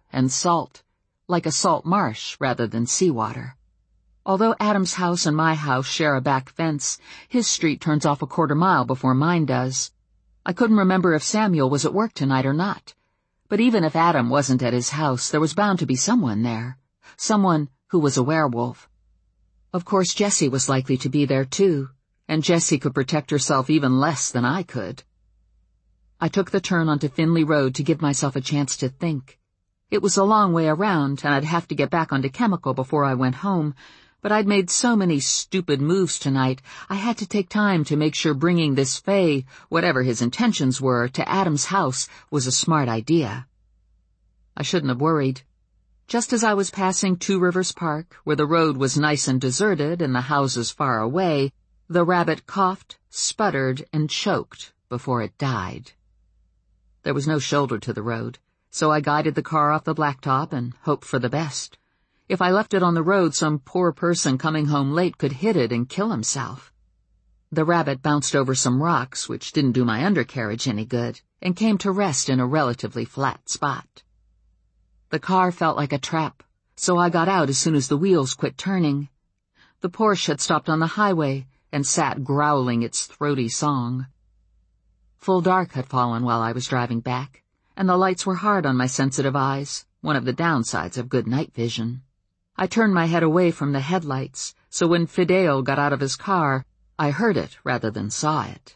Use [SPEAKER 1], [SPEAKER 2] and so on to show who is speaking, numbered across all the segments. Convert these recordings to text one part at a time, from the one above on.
[SPEAKER 1] and salt, like a salt marsh rather than seawater. Although Adam's house and my house share a back fence, his street turns off a quarter-mile before mine does. I couldn't remember if Samuel was at work tonight or not. But even if Adam wasn't at his house, there was bound to be someone there. Someone who was a werewolf. Of course, Jessie was likely to be there too, and Jessie could protect herself even less than I could. I took the turn onto Finley Road to give myself a chance to think. It was a long way around, and I'd have to get back onto Chemical before I went home, but I'd made so many stupid moves tonight, I had to take time to make sure bringing this Fay, whatever his intentions were, to Adam's house was a smart idea. I shouldn't have worried. Just as I was passing Two Rivers Park, where the road was nice and deserted and the houses far away, the rabbit coughed, sputtered, and choked before it died. There was no shoulder to the road, so I guided the car off the blacktop and hoped for the best. If I left it on the road, some poor person coming home late could hit it and kill himself. The rabbit bounced over some rocks, which didn't do my undercarriage any good, and came to rest in a relatively flat spot. The car felt like a trap, so I got out as soon as the wheels quit turning. The Porsche had stopped on the highway and sat growling its throaty song. Full dark had fallen while I was driving back, and the lights were hard on my sensitive eyes, one of the downsides of good night vision. I turned my head away from the headlights, so when Fidel got out of his car, I heard it rather than saw it.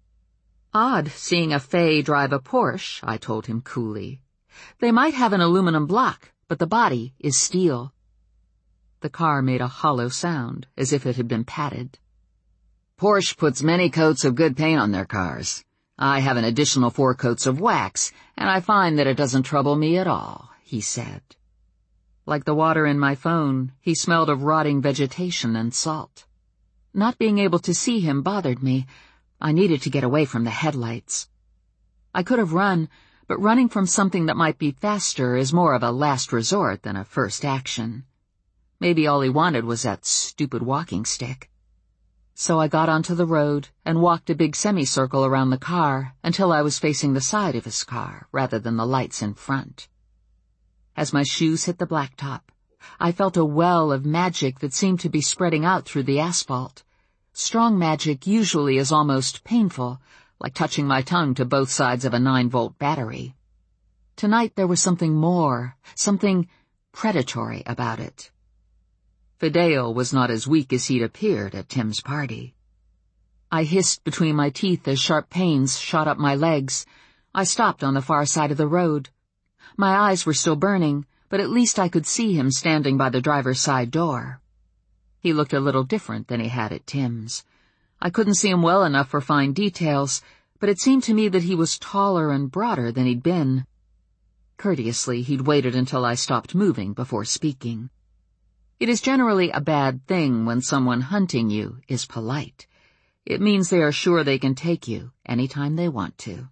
[SPEAKER 1] Odd seeing a Fay drive a Porsche, I told him coolly. They might have an aluminum block, but the body is steel. The car made a hollow sound, as if it had been padded. Porsche puts many coats of good paint on their cars. I have an additional 4 coats of wax, and I find that it doesn't trouble me at all, he said. Like the water in my phone, he smelled of rotting vegetation and salt. Not being able to see him bothered me. I needed to get away from the headlights. I could have run, but running from something that might be faster is more of a last resort than a first action. Maybe all he wanted was that stupid walking stick. So I got onto the road and walked a big semicircle around the car until I was facing the side of his car rather than the lights in front. As my shoes hit the blacktop, I felt a well of magic that seemed to be spreading out through the asphalt. Strong magic usually is almost painful, like touching my tongue to both sides of a 9-volt battery. Tonight there was something more, something predatory about it. Fidel was not as weak as he'd appeared at Tim's party. I hissed between my teeth as sharp pains shot up my legs. I stopped on the far side of the road. My eyes were still burning, but at least I could see him standing by the driver's side door. He looked a little different than he had at Tim's. I couldn't see him well enough for fine details, but it seemed to me that he was taller and broader than he'd been. Courteously, he'd waited until I stopped moving before speaking. It is generally a bad thing when someone hunting you is polite. It means they are sure they can take you anytime they want to.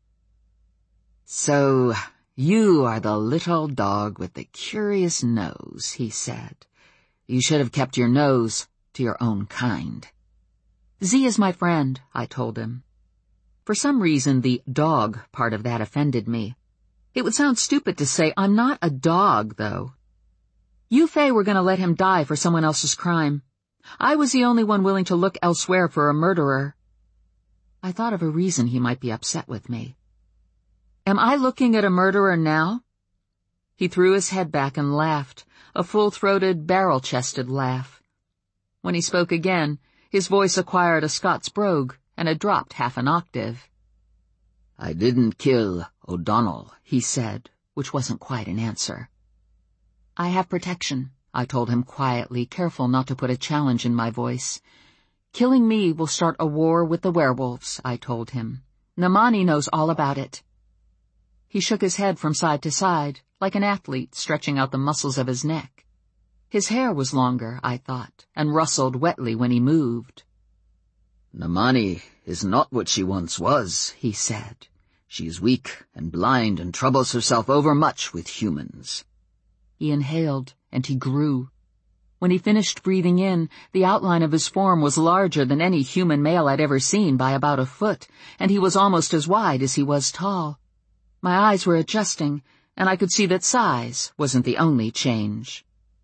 [SPEAKER 1] "So, you are the little dog with the curious nose," he said. "You should have kept your nose to your own kind." "Z is my friend," I told him. For some reason, the dog part of that offended me. It would sound stupid to say I'm not a dog, though. You, Fay, were going to let him die for someone else's crime. I was the only one willing to look elsewhere for a murderer. I thought of a reason he might be upset with me. "Am I looking at a murderer now?" He threw his head back and laughed, a full-throated, barrel-chested laugh. When he spoke again, his voice acquired a Scots brogue, and it dropped half an octave. "I didn't kill O'Donnell," he said, which wasn't quite an answer. "I have protection," I told him quietly, careful not to put a challenge in my voice. "Killing me will start a war with the werewolves," I told him. "Namani knows all about it." He shook his head from side to side, like an athlete stretching out the muscles of his neck. His hair was longer, I thought, and rustled wetly when he moved. "Namani is not what she once was," he said. "She is weak and blind and troubles herself overmuch with humans." He inhaled, and he grew. When he finished breathing in, the outline of his form was larger than any human male I'd ever seen by about a foot, and he was almost as wide as he was tall. My eyes were adjusting, and I could see that size wasn't the only change.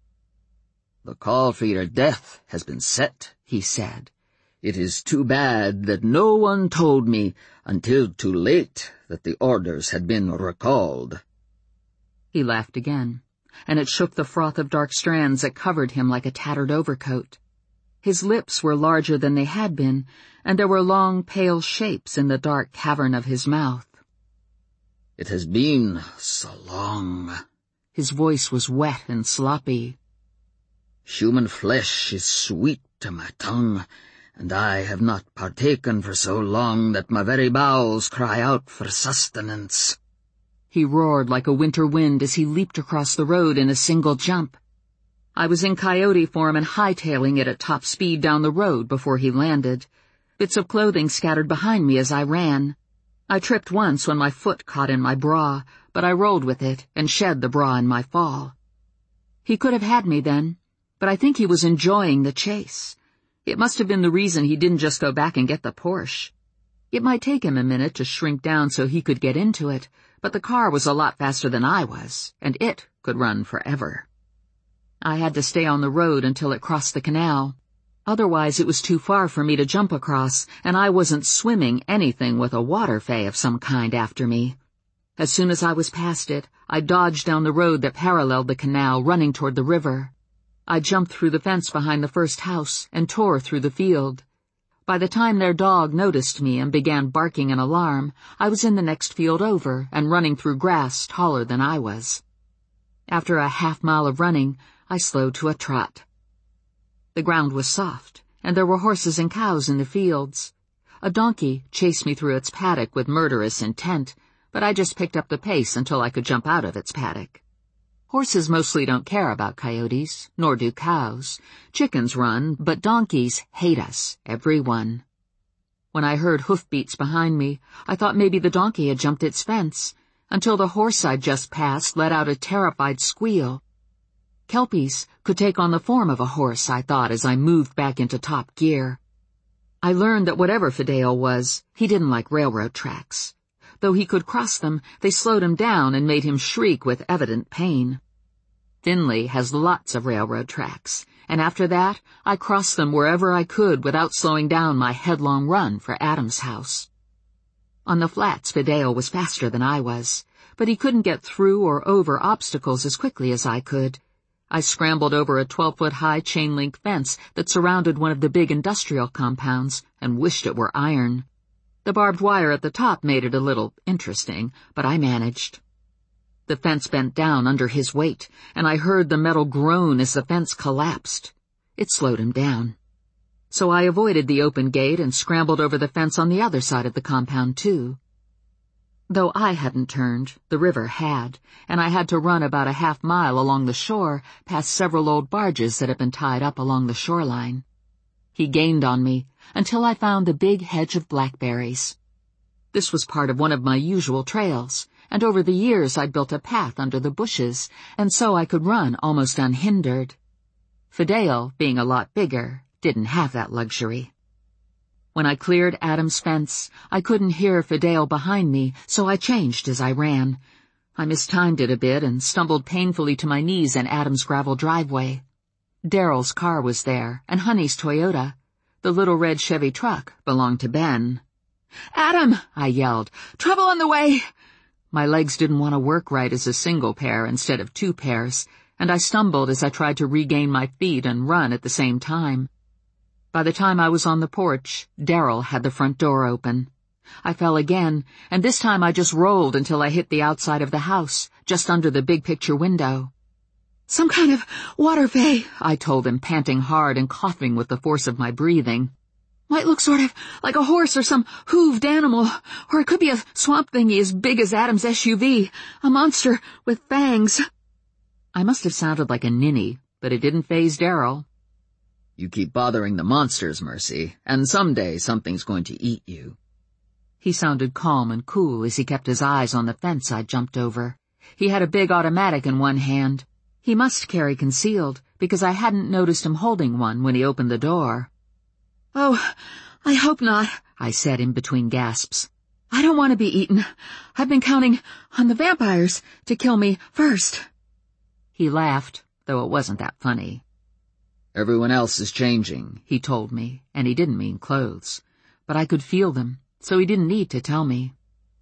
[SPEAKER 2] "The call for your death has been set," he said. "It is too bad that no one told me until too late that the orders had been recalled."
[SPEAKER 1] He laughed again, and it shook the froth of dark strands that covered him like a tattered overcoat. His lips were larger than they had been, and there were long, pale shapes in the dark cavern of his mouth.
[SPEAKER 2] "It has been so long."
[SPEAKER 1] His voice was wet and sloppy.
[SPEAKER 2] "Human flesh is sweet to my tongue, and I have not partaken for so long that my very bowels cry out for sustenance."
[SPEAKER 1] He roared like a winter wind as he leaped across the road in a single jump. I was in coyote form and hightailing it at top speed down the road before he landed. Bits of clothing scattered behind me as I ran. I tripped once when my foot caught in my bra, but I rolled with it and shed the bra in my fall. He could have had me then, but I think he was enjoying the chase. It must have been the reason he didn't just go back and get the Porsche. It might take him a minute to shrink down so he could get into it, but the car was a lot faster than I was, and it could run forever. I had to stay on the road until it crossed the canal. Otherwise it was too far for me to jump across, and I wasn't swimming anything with a water fay of some kind after me. As soon as I was past it, I dodged down the road that paralleled the canal, running toward the river. I jumped through the fence behind the first house and tore through the field. By the time their dog noticed me and began barking an alarm, I was in the next field over and running through grass taller than I was. After a half-mile of running, I slowed to a trot. The ground was soft, and there were horses and cows in the fields. A donkey chased me through its paddock with murderous intent, but I just picked up the pace until I could jump out of its paddock. Horses mostly don't care about coyotes, nor do cows. Chickens run, but donkeys hate us, every one. When I heard hoofbeats behind me, I thought maybe the donkey had jumped its fence, until the horse I'd just passed let out a terrified squeal. Kelpies could take on the form of a horse, I thought, as I moved back into top gear. I learned that whatever Fideo was, he didn't like railroad tracks. Though he could cross them, they slowed him down and made him shriek with evident pain. Finley has lots of railroad tracks, and after that, I crossed them wherever I could without slowing down my headlong run for Adam's house. On the flats, Fideo was faster than I was, but he couldn't get through or over obstacles as quickly as I could. I scrambled over a 12-foot-high chain-link fence that surrounded one of the big industrial compounds and wished it were iron. The barbed wire at the top made it a little interesting, but I managed. The fence bent down under his weight, and I heard the metal groan as the fence collapsed. It slowed him down. So I avoided the open gate and scrambled over the fence on the other side of the compound, too. Though I hadn't turned, the river had, and I had to run about a half-mile along the shore past several old barges that had been tied up along the shoreline. He gained on me until I found the big hedge of blackberries. This was part of one of my usual trails, and over the years I'd built a path under the bushes, and so I could run almost unhindered. Fideo, being a lot bigger, didn't have that luxury. When I cleared Adam's fence, I couldn't hear Fideo behind me, so I changed as I ran. I mistimed it a bit and stumbled painfully to my knees in Adam's gravel driveway. Daryl's car was there, and Honey's Toyota. The little red Chevy truck belonged to Ben. "Adam!" I yelled. "Trouble on the way!" My legs didn't want to work right as a single pair instead of two pairs, and I stumbled as I tried to regain my feet and run at the same time. By the time I was on the porch, Daryl had the front door open. I fell again, and this time I just rolled until I hit the outside of the house, just under the big picture window. "Some kind of water fay," I told him, panting hard and coughing with the force of my breathing. "Might look sort of like a horse or some hooved animal, or it could be a swamp thingy as big as Adam's SUV, a monster with fangs." I must have sounded like a ninny, but it didn't faze Daryl.
[SPEAKER 2] "You keep bothering the monsters, Mercy, and someday something's going to eat you."
[SPEAKER 1] He sounded calm and cool as he kept his eyes on the fence I'd jumped over. He had a big automatic in one hand. He must carry concealed, because I hadn't noticed him holding one when he opened the door. "Oh, I hope not," I said in between gasps. I don't want to be eaten. I've been counting on the vampires to kill me first." He laughed, though it wasn't that funny.
[SPEAKER 2] "Everyone else is changing,"
[SPEAKER 1] he told me, and he didn't mean clothes. But I could feel them, so he didn't need to tell me.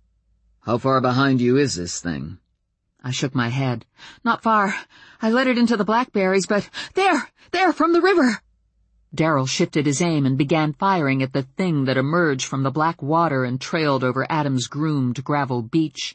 [SPEAKER 2] "How far behind you is this thing?"
[SPEAKER 1] I shook my head. "Not far. I let it into the blackberries, but there, from the river." Darrell shifted his aim and began firing at the thing that emerged from the black water and trailed over Adam's groomed gravel beach.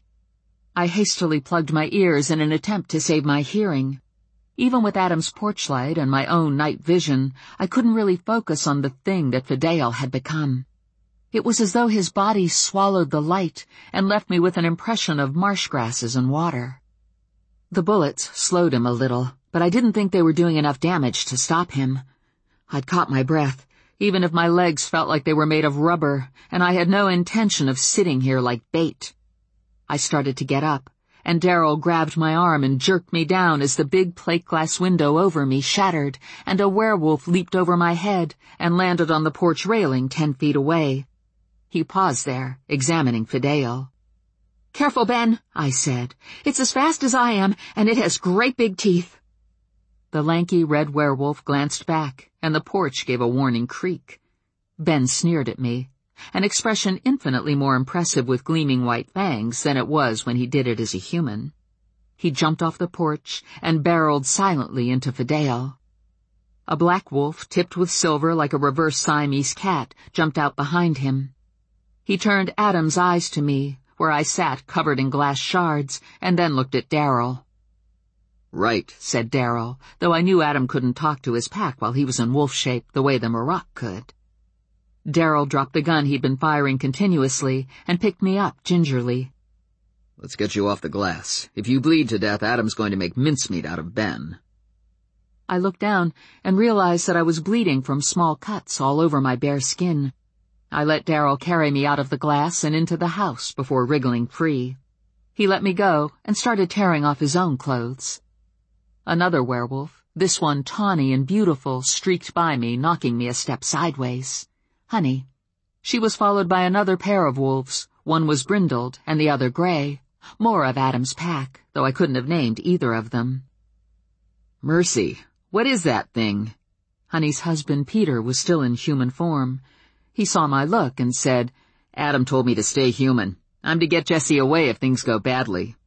[SPEAKER 1] I hastily plugged my ears in an attempt to save my hearing. Even with Adam's porch light and my own night vision, I couldn't really focus on the thing that Fidel had become. It was as though his body swallowed the light and left me with an impression of marsh grasses and water. The bullets slowed him a little, but I didn't think they were doing enough damage to stop him. I'd caught my breath, even if my legs felt like they were made of rubber, and I had no intention of sitting here like bait. I started to get up, and Darrell grabbed my arm and jerked me down as the big plate glass window over me shattered, and a werewolf leaped over my head and landed on the porch railing 10 feet away. He paused there, examining Fidel. "Careful, Ben," I said. "It's as fast as I am, and it has great big teeth." The lanky red werewolf glanced back, and the porch gave a warning creak. Ben sneered at me, an expression infinitely more impressive with gleaming white fangs than it was when he did it as a human. He jumped off the porch and barreled silently into Fidel. A black wolf, tipped with silver like a reverse Siamese cat, jumped out behind him. He turned Adam's eyes to me, where I sat covered in glass shards, and then looked at Darrell.
[SPEAKER 2] "Right,"
[SPEAKER 1] said Darrell, though I knew Adam couldn't talk to his pack while he was in wolf shape the way the Maroc could. Darrell dropped the gun he'd been firing continuously and picked me up gingerly.
[SPEAKER 2] "Let's get you off the glass. If you bleed to death, Adam's going to make mincemeat out of Ben."
[SPEAKER 1] I looked down and realized that I was bleeding from small cuts all over my bare skin. I let Darrell carry me out of the glass and into the house before wriggling free. He let me go and started tearing off his own clothes. Another werewolf, this one tawny and beautiful, streaked by me, knocking me a step sideways. Honey. She was followed by another pair of wolves. One was brindled and the other gray. More of Adam's pack, though I couldn't have named either of them.
[SPEAKER 2] "Mercy, what is that thing?"
[SPEAKER 1] Honey's husband, Peter, was still in human form. He saw my look and said,
[SPEAKER 2] "Adam told me to stay human. I'm to get Jessie away if things go badly."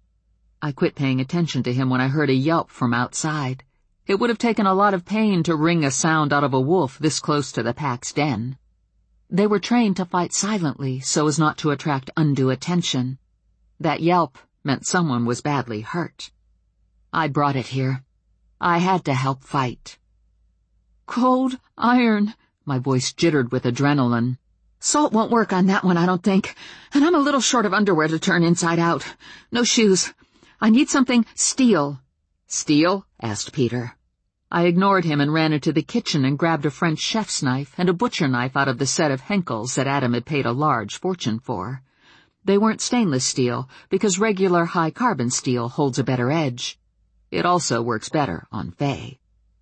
[SPEAKER 1] I quit paying attention to him when I heard a yelp from outside. It would have taken a lot of pain to wring a sound out of a wolf this close to the pack's den. They were trained to fight silently so as not to attract undue attention. That yelp meant someone was badly hurt. I brought it here. I had to help fight. "Cold iron," my voice jittered with adrenaline. "Salt won't work on that one, I don't think, and I'm a little short of underwear to turn inside out. No shoes. I need something steel."
[SPEAKER 2] "Steel?" asked Peter.
[SPEAKER 1] I ignored him and ran into the kitchen and grabbed a French chef's knife and a butcher knife out of the set of Henkels that Adam had paid a large fortune for. They weren't stainless steel, because regular high-carbon steel holds a better edge. It also works better on Faye.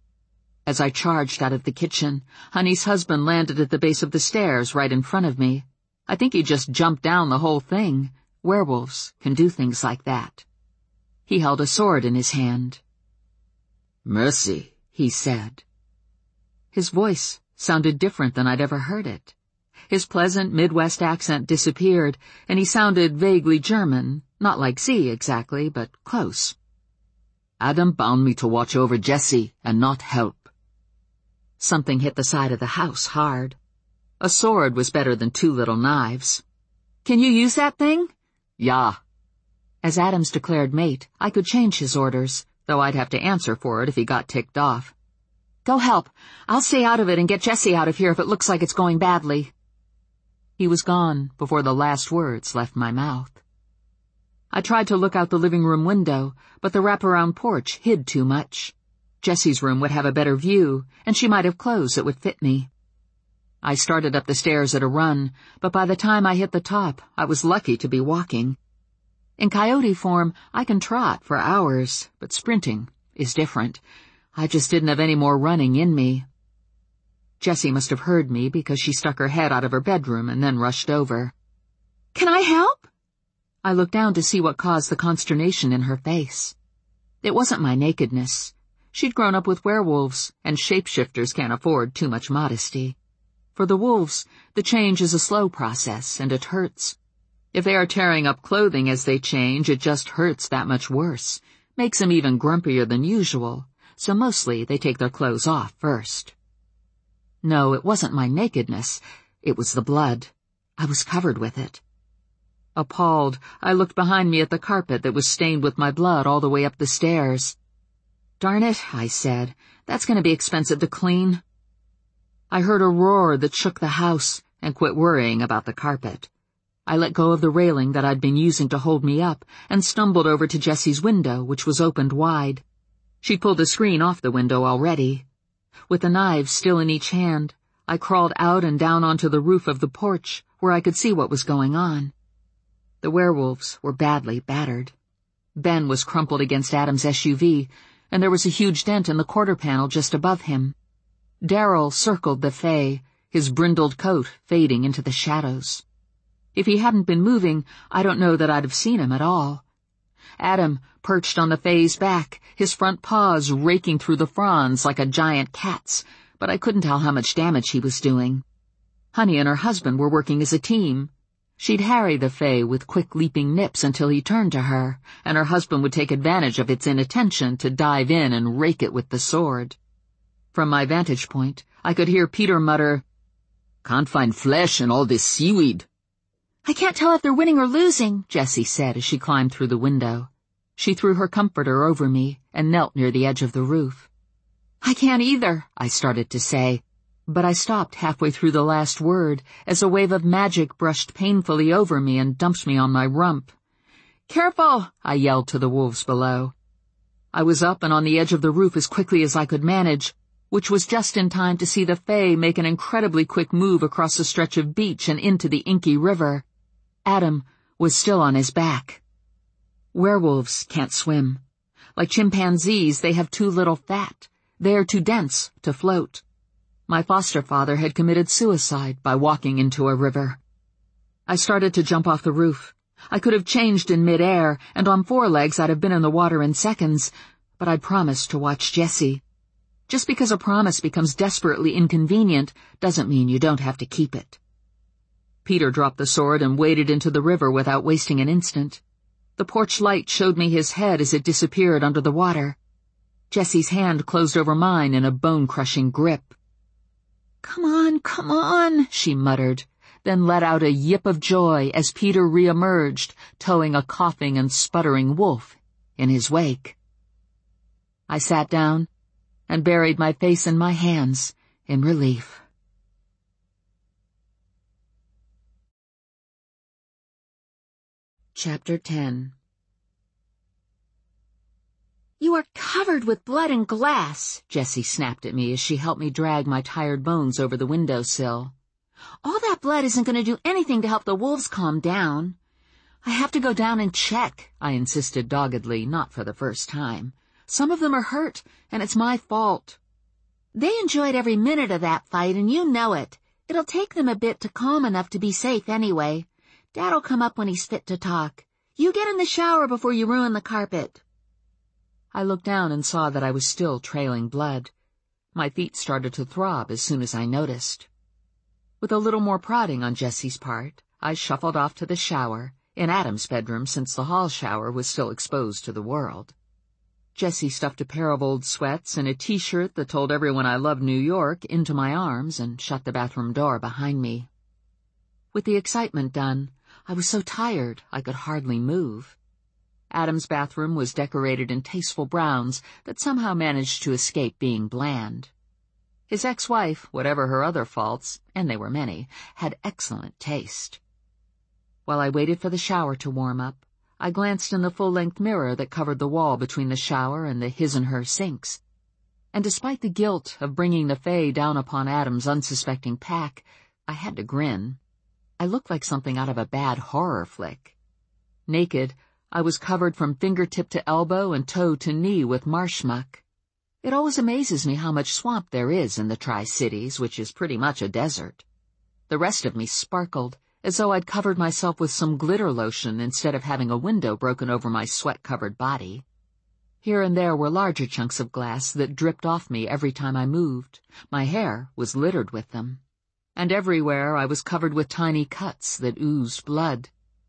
[SPEAKER 1] As I charged out of the kitchen, Honey's husband landed at the base of the stairs right in front of me. I think he just jumped down the whole thing. Werewolves can do things like that. He held a sword in his hand.
[SPEAKER 2] "Mercy," he said.
[SPEAKER 1] His voice sounded different than I'd ever heard it. His pleasant Midwest accent disappeared, and he sounded vaguely German, not like Z exactly, but close.
[SPEAKER 2] "Adam bound me to watch over Jessie and not help."
[SPEAKER 1] Something hit the side of the house hard. A sword was better than 2 little knives. "Can you use that thing?"
[SPEAKER 2] "Yeah."
[SPEAKER 1] As Adam's declared mate, I could change his orders, though I'd have to answer for it if he got ticked off. "Go help. I'll stay out of it and get Jessie out of here if it looks like it's going badly." He was gone before the last words left my mouth. I tried to look out the living room window, but the wraparound porch hid too much. Jessie's room would have a better view, and she might have clothes that would fit me. I started up the stairs at a run, but by the time I hit the top, I was lucky to be walking. In coyote form, I can trot for hours, but sprinting is different. I just didn't have any more running in me. Jessie must have heard me because she stuck her head out of her bedroom and then rushed over. Can I help?" I looked down to see what caused the consternation in her face. It wasn't my nakedness. She'd grown up with werewolves, and shapeshifters can't afford too much modesty. For the wolves, the change is a slow process, and it hurts. If they are tearing up clothing as they change, it just hurts that much worse, makes them even grumpier than usual, so mostly they take their clothes off first. No, it wasn't my nakedness. It was the blood. I was covered with it. Appalled, I looked behind me at the carpet that was stained with my blood all the way up the stairs. "Darn it," I said, "that's going to be expensive to clean." I heard a roar that shook the house and quit worrying about the carpet. I let go of the railing that I'd been using to hold me up and stumbled over to Jessie's window, which was opened wide. She'd pulled the screen off the window already. With the knives still in each hand, I crawled out and down onto the roof of the porch where I could see what was going on. The werewolves were badly battered. Ben was crumpled against Adam's SUV, and there was a huge dent in the quarter panel just above him. Daryl circled the Fae, his brindled coat fading into the shadows. If he hadn't been moving, I don't know that I'd have seen him at all. Adam perched on the Fae's back, his front paws raking through the fronds like a giant cat's, but I couldn't tell how much damage he was doing. Honey and her husband were working as a team. She'd harry the Fae with quick leaping nips until he turned to her, and her husband would take advantage of its inattention to dive in and rake it with the sword. From my vantage point, I could hear Peter mutter, "Can't find flesh in all this seaweed." "I can't tell if they're winning or losing," Jessie said as she climbed through the window. She threw her comforter over me and knelt near the edge of the roof. "I can't either," I started to say, but I stopped halfway through the last word as a wave of magic brushed painfully over me and dumped me on my rump. "Careful!" I yelled to the wolves below. I was up and on the edge of the roof as quickly as I could manage, which was just in time to see the Fae make an incredibly quick move across a stretch of beach and into the inky river. Adam was still on his back. Werewolves can't swim. Like chimpanzees, they have too little fat. They are too dense to float. My foster father had committed suicide by walking into a river. I started to jump off the roof. I could have changed in mid-air, and on 4 legs I'd have been in the water in seconds, but I'd promised to watch Jessie. Just because a promise becomes desperately inconvenient doesn't mean you don't have to keep it. Peter dropped the sword and waded into the river without wasting an instant. The porch light showed me his head as it disappeared under the water. Jessie's hand closed over mine in a bone-crushing grip. Come on," she muttered, then let out a yip of joy as Peter re-emerged, towing a coughing and sputtering wolf in his wake. I sat down and buried my face in my hands in relief. Chapter 10. "You are covered with blood and glass," Jessie snapped at me as she helped me drag my tired bones over the windowsill. "All that blood isn't going to do anything to help the wolves calm down." "I have to go down and check," I insisted doggedly, not for the first time. "Some of them are hurt, and it's my fault." "They enjoyed every minute of that fight, and you know it. It'll take them a bit to calm enough to be safe anyway. Dad'll come up when he's fit to talk. You get in the shower before you ruin the carpet." I looked down and saw that I was still trailing blood. My feet started to throb as soon as I noticed. With a little more prodding on Jessie's part, I shuffled off to the shower, in Adam's bedroom since the hall shower was still exposed to the world. Jessie stuffed a pair of old sweats and a T-shirt that told everyone I loved New York into my arms and shut the bathroom door behind me. With the excitement done, I was so tired I could hardly move. Adam's bathroom was decorated in tasteful browns that somehow managed to escape being bland. His ex-wife, whatever her other faults, and they were many, had excellent taste. While I waited for the shower to warm up, I glanced in the full-length mirror that covered the wall between the shower and the his and her sinks, and despite the guilt of bringing the Fae down upon Adam's unsuspecting pack, I had to grin. I looked like something out of a bad horror flick. Naked, I was covered from fingertip to elbow and toe to knee with marsh muck. It always amazes me how much swamp there is in the Tri-Cities, which is pretty much a desert. The rest of me sparkled, as though I'd covered myself with some glitter lotion instead of having a window broken over my sweat-covered body. Here and there were larger chunks of glass that dripped off me every time I moved. My hair was littered with them. And everywhere I was covered with tiny cuts that oozed blood.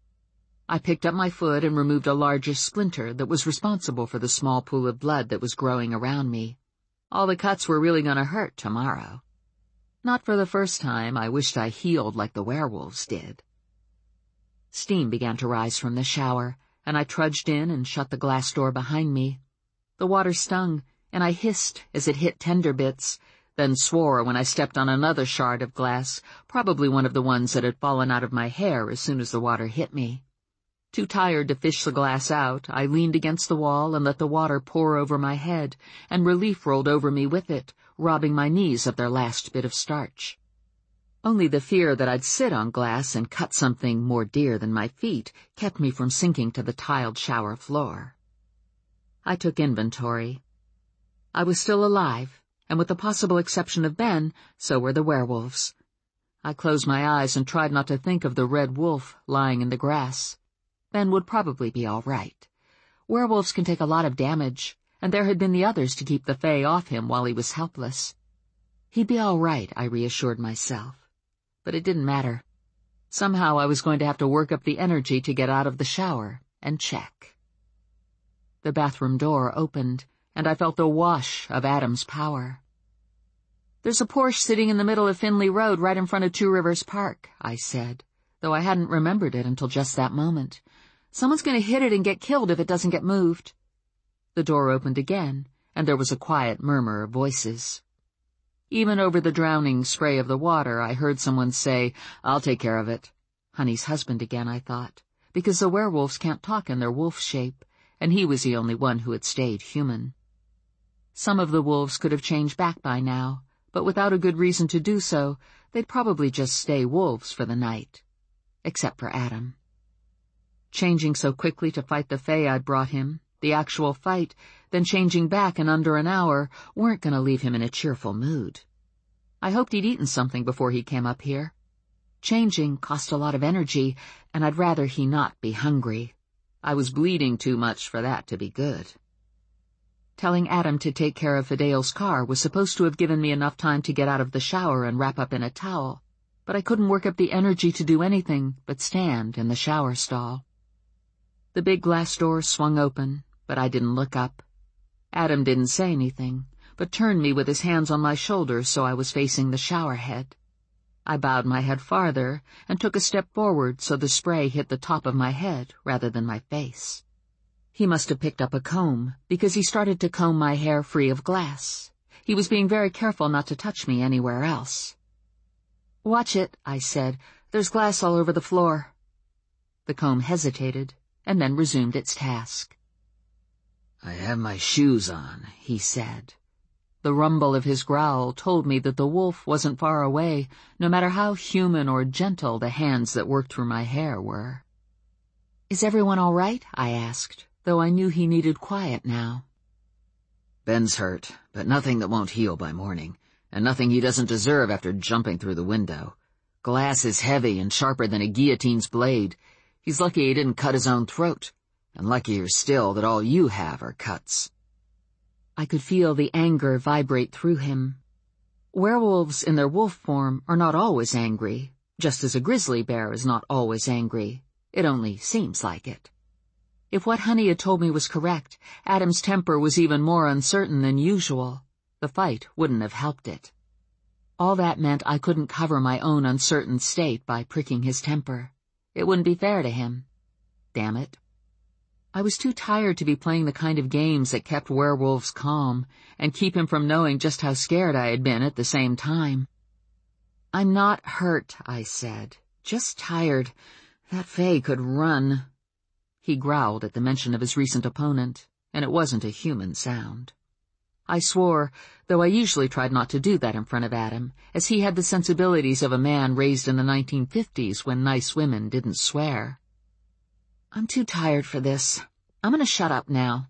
[SPEAKER 1] I picked up my foot and removed a larger splinter that was responsible for the small pool of blood that was growing around me. All the cuts were really going to hurt tomorrow. Not for the first time, I wished I healed like the werewolves did. Steam began to rise from the shower, and I trudged in and shut the glass door behind me. The water stung, and I hissed as it hit tender bits, then swore when I stepped on another shard of glass, probably one of the ones that had fallen out of my hair as soon as the water hit me. Too tired to fish the glass out, I leaned against the wall and let the water pour over my head, and relief rolled over me with it, robbing my knees of their last bit of starch. Only the fear that I'd sit on glass and cut something more dear than my feet kept me from sinking to the tiled shower floor. I took inventory. I was still alive, and with the possible exception of Ben, so were the werewolves. I closed my eyes and tried not to think of the red wolf lying in the grass. Ben would probably be all right. Werewolves can take a lot of damage, and there had been the others to keep the Fae off him while he was helpless. He'd be all right, I reassured myself. But it didn't matter. Somehow I was going to have to work up the energy to get out of the shower and check. The bathroom door opened, and I felt the wash of Adam's power. "There's a Porsche sitting in the middle of Finley Road right in front of Two Rivers Park," I said, though I hadn't remembered it until just that moment. "Someone's going to hit it and get killed if it doesn't get moved." The door opened again, and there was a quiet murmur of voices. Even over the drowning spray of the water, I heard someone say, "I'll take care of it." Honey's husband again, I thought, because the werewolves can't talk in their wolf shape, and he was the only one who had stayed human. Some of the wolves could have changed back by now, but without a good reason to do so, they'd probably just stay wolves for the night. Except for Adam. Changing so quickly to fight the Fae I'd brought him, the actual fight, then changing back in under an hour, weren't going to leave him in a cheerful mood. I hoped he'd eaten something before he came up here. Changing cost a lot of energy, and I'd rather he not be hungry. I was bleeding too much for that to be good. Telling Adam to take care of Fidel's car was supposed to have given me enough time to get out of the shower and wrap up in a towel, but I couldn't work up the energy to do anything but stand in the shower stall. The big glass door swung open, but I didn't look up. Adam didn't say anything, but turned me with his hands on my shoulders so I was facing the shower head. I bowed my head farther and took a step forward so the spray hit the top of my head rather than my face. He must have picked up a comb, because he started to comb my hair free of glass. He was being very careful not to touch me anywhere else. "Watch it," I said. "There's glass all over the floor." The comb hesitated, and then resumed its task.
[SPEAKER 2] "I have my shoes on," he said.
[SPEAKER 1] The rumble of his growl told me that the wolf wasn't far away, no matter how human or gentle the hands that worked through my hair were. "Is everyone all right?" I asked, though I knew he needed quiet now.
[SPEAKER 2] "Ben's hurt, but nothing that won't heal by morning, and nothing he doesn't deserve after jumping through the window. Glass is heavy and sharper than a guillotine's blade. He's lucky he didn't cut his own throat, and luckier still that all you have are cuts."
[SPEAKER 1] I could feel the anger vibrate through him. Werewolves in their wolf form are not always angry, just as a grizzly bear is not always angry. It only seems like it. If what Honey had told me was correct, Adam's temper was even more uncertain than usual. The fight wouldn't have helped it. All that meant I couldn't cover my own uncertain state by pricking his temper. It wouldn't be fair to him. Damn it. I was too tired to be playing the kind of games that kept werewolves calm and keep him from knowing just how scared I had been at the same time. "I'm not hurt," I said. "Just tired. That Fae could run." He growled at the mention of his recent opponent, and it wasn't a human sound. I swore, though I usually tried not to do that in front of Adam, as he had the sensibilities of a man raised in the 1950s when nice women didn't swear. "I'm too tired for this. I'm going to shut up now."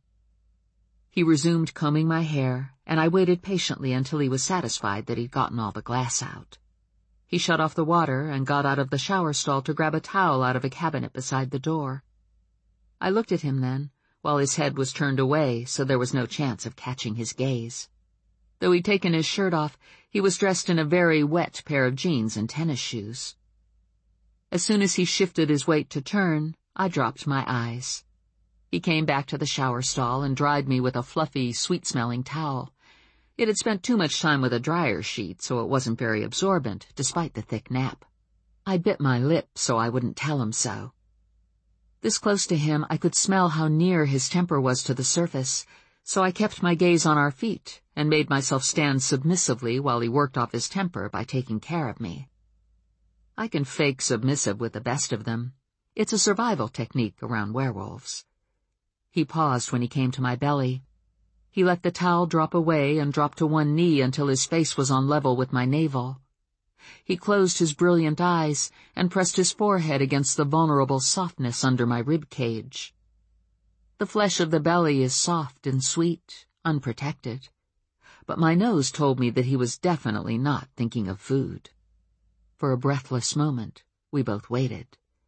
[SPEAKER 1] He resumed combing my hair, and I waited patiently until he was satisfied that he'd gotten all the glass out. He shut off the water and got out of the shower stall to grab a towel out of a cabinet beside the door. I looked at him then, while his head was turned away so there was no chance of catching his gaze. Though he'd taken his shirt off, he was dressed in a very wet pair of jeans and tennis shoes. As soon as he shifted his weight to turn, I dropped my eyes. He came back to the shower stall and dried me with a fluffy, sweet-smelling towel. It had spent too much time with a dryer sheet, so it wasn't very absorbent, despite the thick nap. I bit my lip so I wouldn't tell him so. This close to him, I could smell how near his temper was to the surface, so I kept my gaze on our feet and made myself stand submissively while he worked off his temper by taking care of me. I can fake submissive with the best of them. It's a survival technique around werewolves. He paused when he came to my belly. He let the towel drop away and dropped to one knee until his face was on level with my navel. He closed his brilliant eyes and pressed his forehead against the vulnerable softness under my rib cage. The flesh of the belly is soft and sweet, unprotected. But my nose told me that he was definitely not thinking of food. For a breathless moment, we both waited.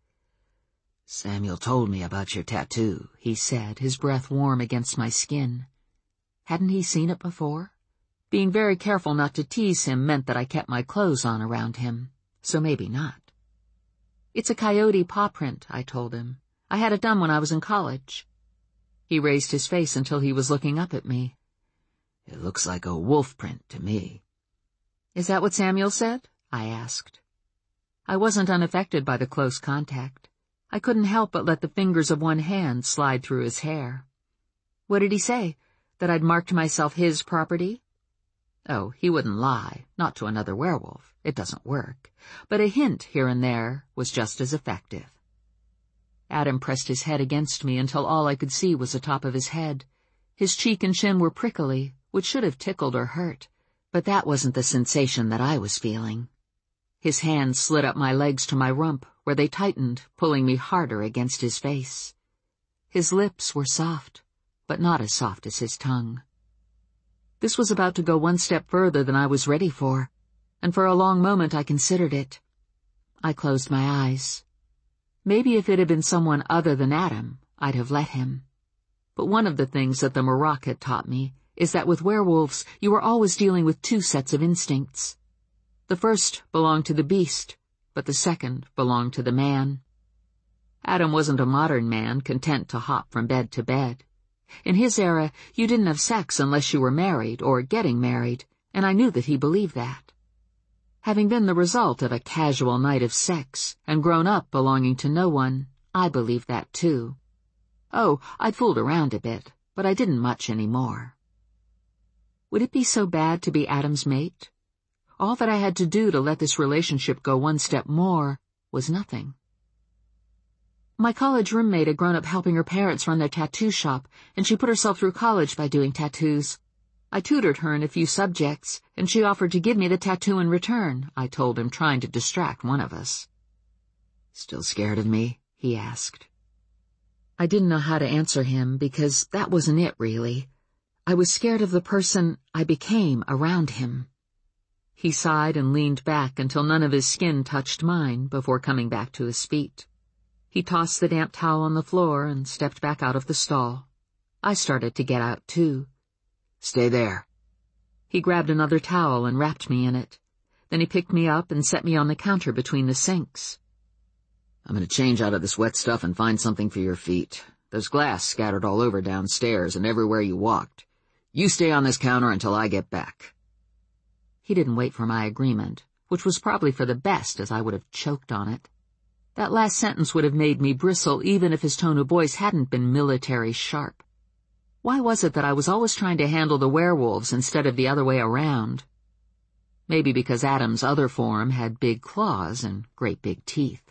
[SPEAKER 2] "Samuel told me about your tattoo,"
[SPEAKER 1] he said, his breath warm against my skin. Hadn't he seen it before? Being very careful not to tease him meant that I kept my clothes on around him, so maybe not. "It's a coyote paw print," I told him. "I had it done when I was in college." He raised his face until he was looking up at me.
[SPEAKER 2] "It looks like a wolf print to me."
[SPEAKER 1] "Is that what Samuel said?" I asked. I wasn't unaffected by the close contact. I couldn't help but let the fingers of one hand slide through his hair. "What did he say? That I'd marked myself his property?" Oh, he wouldn't lie, not to another werewolf. It doesn't work. But a hint here and there was just as effective. Adam pressed his head against me until all I could see was the top of his head. His cheek and chin were prickly, which should have tickled or hurt, but that wasn't the sensation that I was feeling. His hand slid up my legs to my rump, where they tightened, pulling me harder against his face. His lips were soft, but not as soft as his tongue. This was about to go one step further than I was ready for, and for a long moment I considered it. I closed my eyes. Maybe if it had been someone other than Adam, I'd have let him. But one of the things that the Marak had taught me is that with werewolves you are always dealing with two sets of instincts. The first belonged to the beast, but the second belonged to the man. Adam wasn't a modern man content to hop from bed to bed. In his era, you didn't have sex unless you were married or getting married, and I knew that he believed that. Having been the result of a casual night of sex and grown up belonging to no one, I believed that too. Oh, I'd fooled around a bit, but I didn't much anymore. Would it be so bad to be Adam's mate? All that I had to do to let this relationship go one step more was nothing. My college roommate had grown up helping her parents run their tattoo shop, and she put herself through college by doing tattoos. I tutored her in a few subjects, and she offered to give me the tattoo in return, I told him, trying to distract one of us.
[SPEAKER 2] "Still scared of me?" he asked.
[SPEAKER 1] I didn't know how to answer him, because that wasn't it, really. I was scared of the person I became around him. He sighed and leaned back until none of his skin touched mine before coming back to his feet. He tossed the damp towel on the floor and stepped back out of the stall. I started to get out, too.
[SPEAKER 2] "Stay there."
[SPEAKER 1] He grabbed another towel and wrapped me in it. Then he picked me up and set me on the counter between the sinks.
[SPEAKER 2] "I'm going to change out of this wet stuff and find something for your feet. There's glass scattered all over downstairs and everywhere you walked. You stay on this counter until I get back."
[SPEAKER 1] He didn't wait for my agreement, which was probably for the best, as I would have choked on it. That last sentence would have made me bristle even if his tone of voice hadn't been military sharp. Why was it that I was always trying to handle the werewolves instead of the other way around? Maybe because Adam's other form had big claws and great big teeth.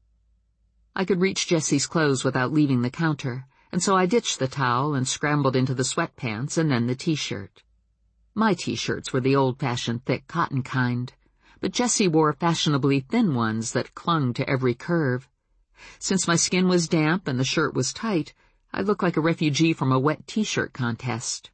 [SPEAKER 1] I could reach Jessie's clothes without leaving the counter, and so I ditched the towel and scrambled into the sweatpants and then the t-shirt. My t-shirts were the old-fashioned thick cotton kind, but Jessie wore fashionably thin ones that clung to every curve. Since my skin was damp and the shirt was tight, I looked like a refugee from a wet t-shirt contest.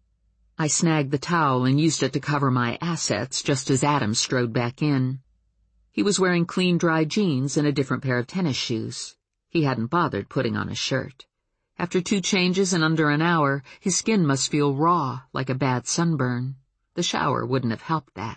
[SPEAKER 1] I snagged the towel and used it to cover my assets just as Adam strode back in. He was wearing clean, dry jeans and a different pair of tennis shoes. He hadn't bothered putting on a shirt. After 2 changes in under an hour, his skin must feel raw, like a bad sunburn. The shower wouldn't have helped that.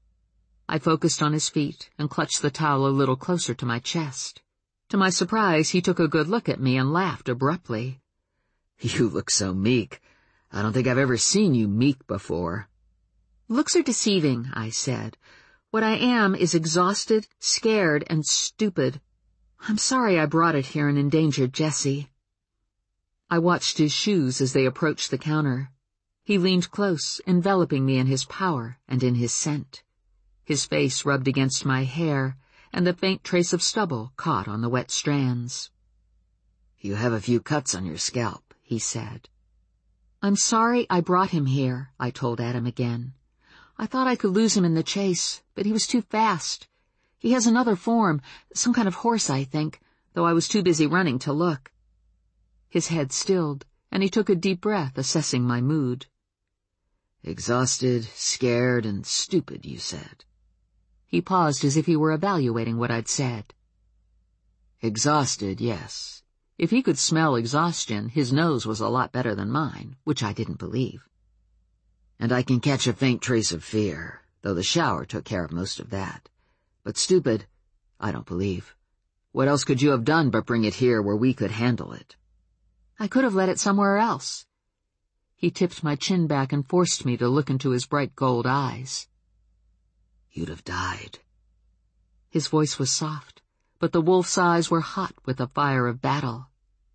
[SPEAKER 1] I focused on his feet and clutched the towel a little closer to my chest. To my surprise, he took a good look at me and laughed abruptly.
[SPEAKER 2] "You look so meek. I don't think I've ever seen you meek before."
[SPEAKER 1] "Looks are deceiving," I said. "What I am is exhausted, scared, and stupid. I'm sorry I brought it here and endangered Jesse." I watched his shoes as they approached the counter. He leaned close, enveloping me in his power and in his scent. His face rubbed against my hair, and the faint trace of stubble caught on the wet strands.
[SPEAKER 2] "You have a few cuts on your scalp," he said.
[SPEAKER 1] "I'm sorry I brought him here," I told Adam again. "I thought I could lose him in the chase, but he was too fast. He has another form, some kind of horse, I think, though I was too busy running to look." His head stilled, and he took a deep breath, assessing my mood.
[SPEAKER 2] "Exhausted, scared, and stupid, you said."
[SPEAKER 1] He paused as if he were evaluating what I'd said.
[SPEAKER 2] "Exhausted, yes."
[SPEAKER 1] If he could smell exhaustion, his nose was a lot better than mine, which I didn't believe.
[SPEAKER 2] "And I can catch a faint trace of fear, though the shower took care of most of that. But stupid, I don't believe. What else could you have done but bring it here where we could handle it?"
[SPEAKER 1] "I could have let it somewhere else." He tipped my chin back and forced me to look into his bright gold eyes.
[SPEAKER 2] "You'd have died."
[SPEAKER 1] His voice was soft, but the wolf's eyes were hot with the fire of battle.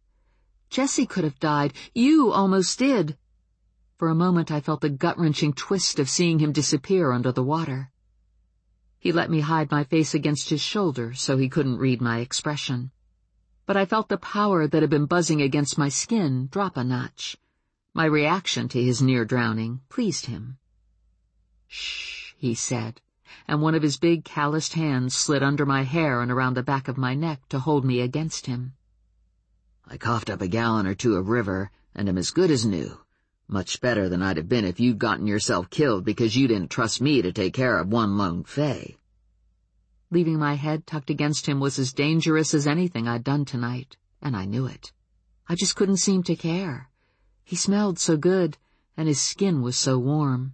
[SPEAKER 1] "Jesse could have died. You almost did." For a moment I felt the gut-wrenching twist of seeing him disappear under the water. He let me hide my face against his shoulder so he couldn't read my expression. But I felt the power that had been buzzing against my skin drop a notch. My reaction to his near drowning pleased him. "Shh," he said, and one of his big calloused hands slid under my hair and around the back of my neck to hold me against him.
[SPEAKER 2] "I coughed up a gallon or 2 of river, and am as good as new. Much better than I'd have been if you'd gotten yourself killed because you didn't trust me to take care of one lone Fae."
[SPEAKER 1] Leaving my head tucked against him was as dangerous as anything I'd done tonight, and I knew it. I just couldn't seem to care. He smelled so good, and his skin was so warm.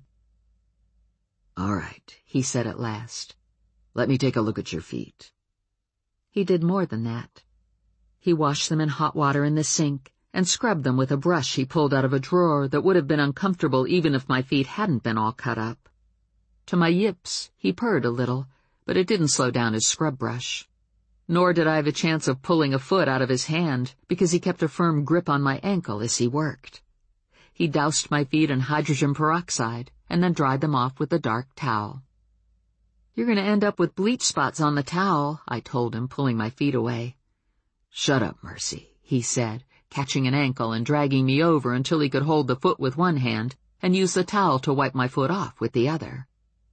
[SPEAKER 2] "All right," he said at last. "Let me take a look at your feet."
[SPEAKER 1] He did more than that. He washed them in hot water in the sink and scrubbed them with a brush he pulled out of a drawer that would have been uncomfortable even if my feet hadn't been all cut up. To my yips, he purred a little, but it didn't slow down his scrub brush. Nor did I have a chance of pulling a foot out of his hand because he kept a firm grip on my ankle as he worked. He doused my feet in hydrogen peroxide and then dried them off with a dark towel. "You're going to end up with bleach spots on the towel," I told him, pulling my feet away.
[SPEAKER 2] "Shut up, Mercy,"
[SPEAKER 1] he said, catching an ankle and dragging me over until he could hold the foot with one hand and use the towel to wipe my foot off with the other.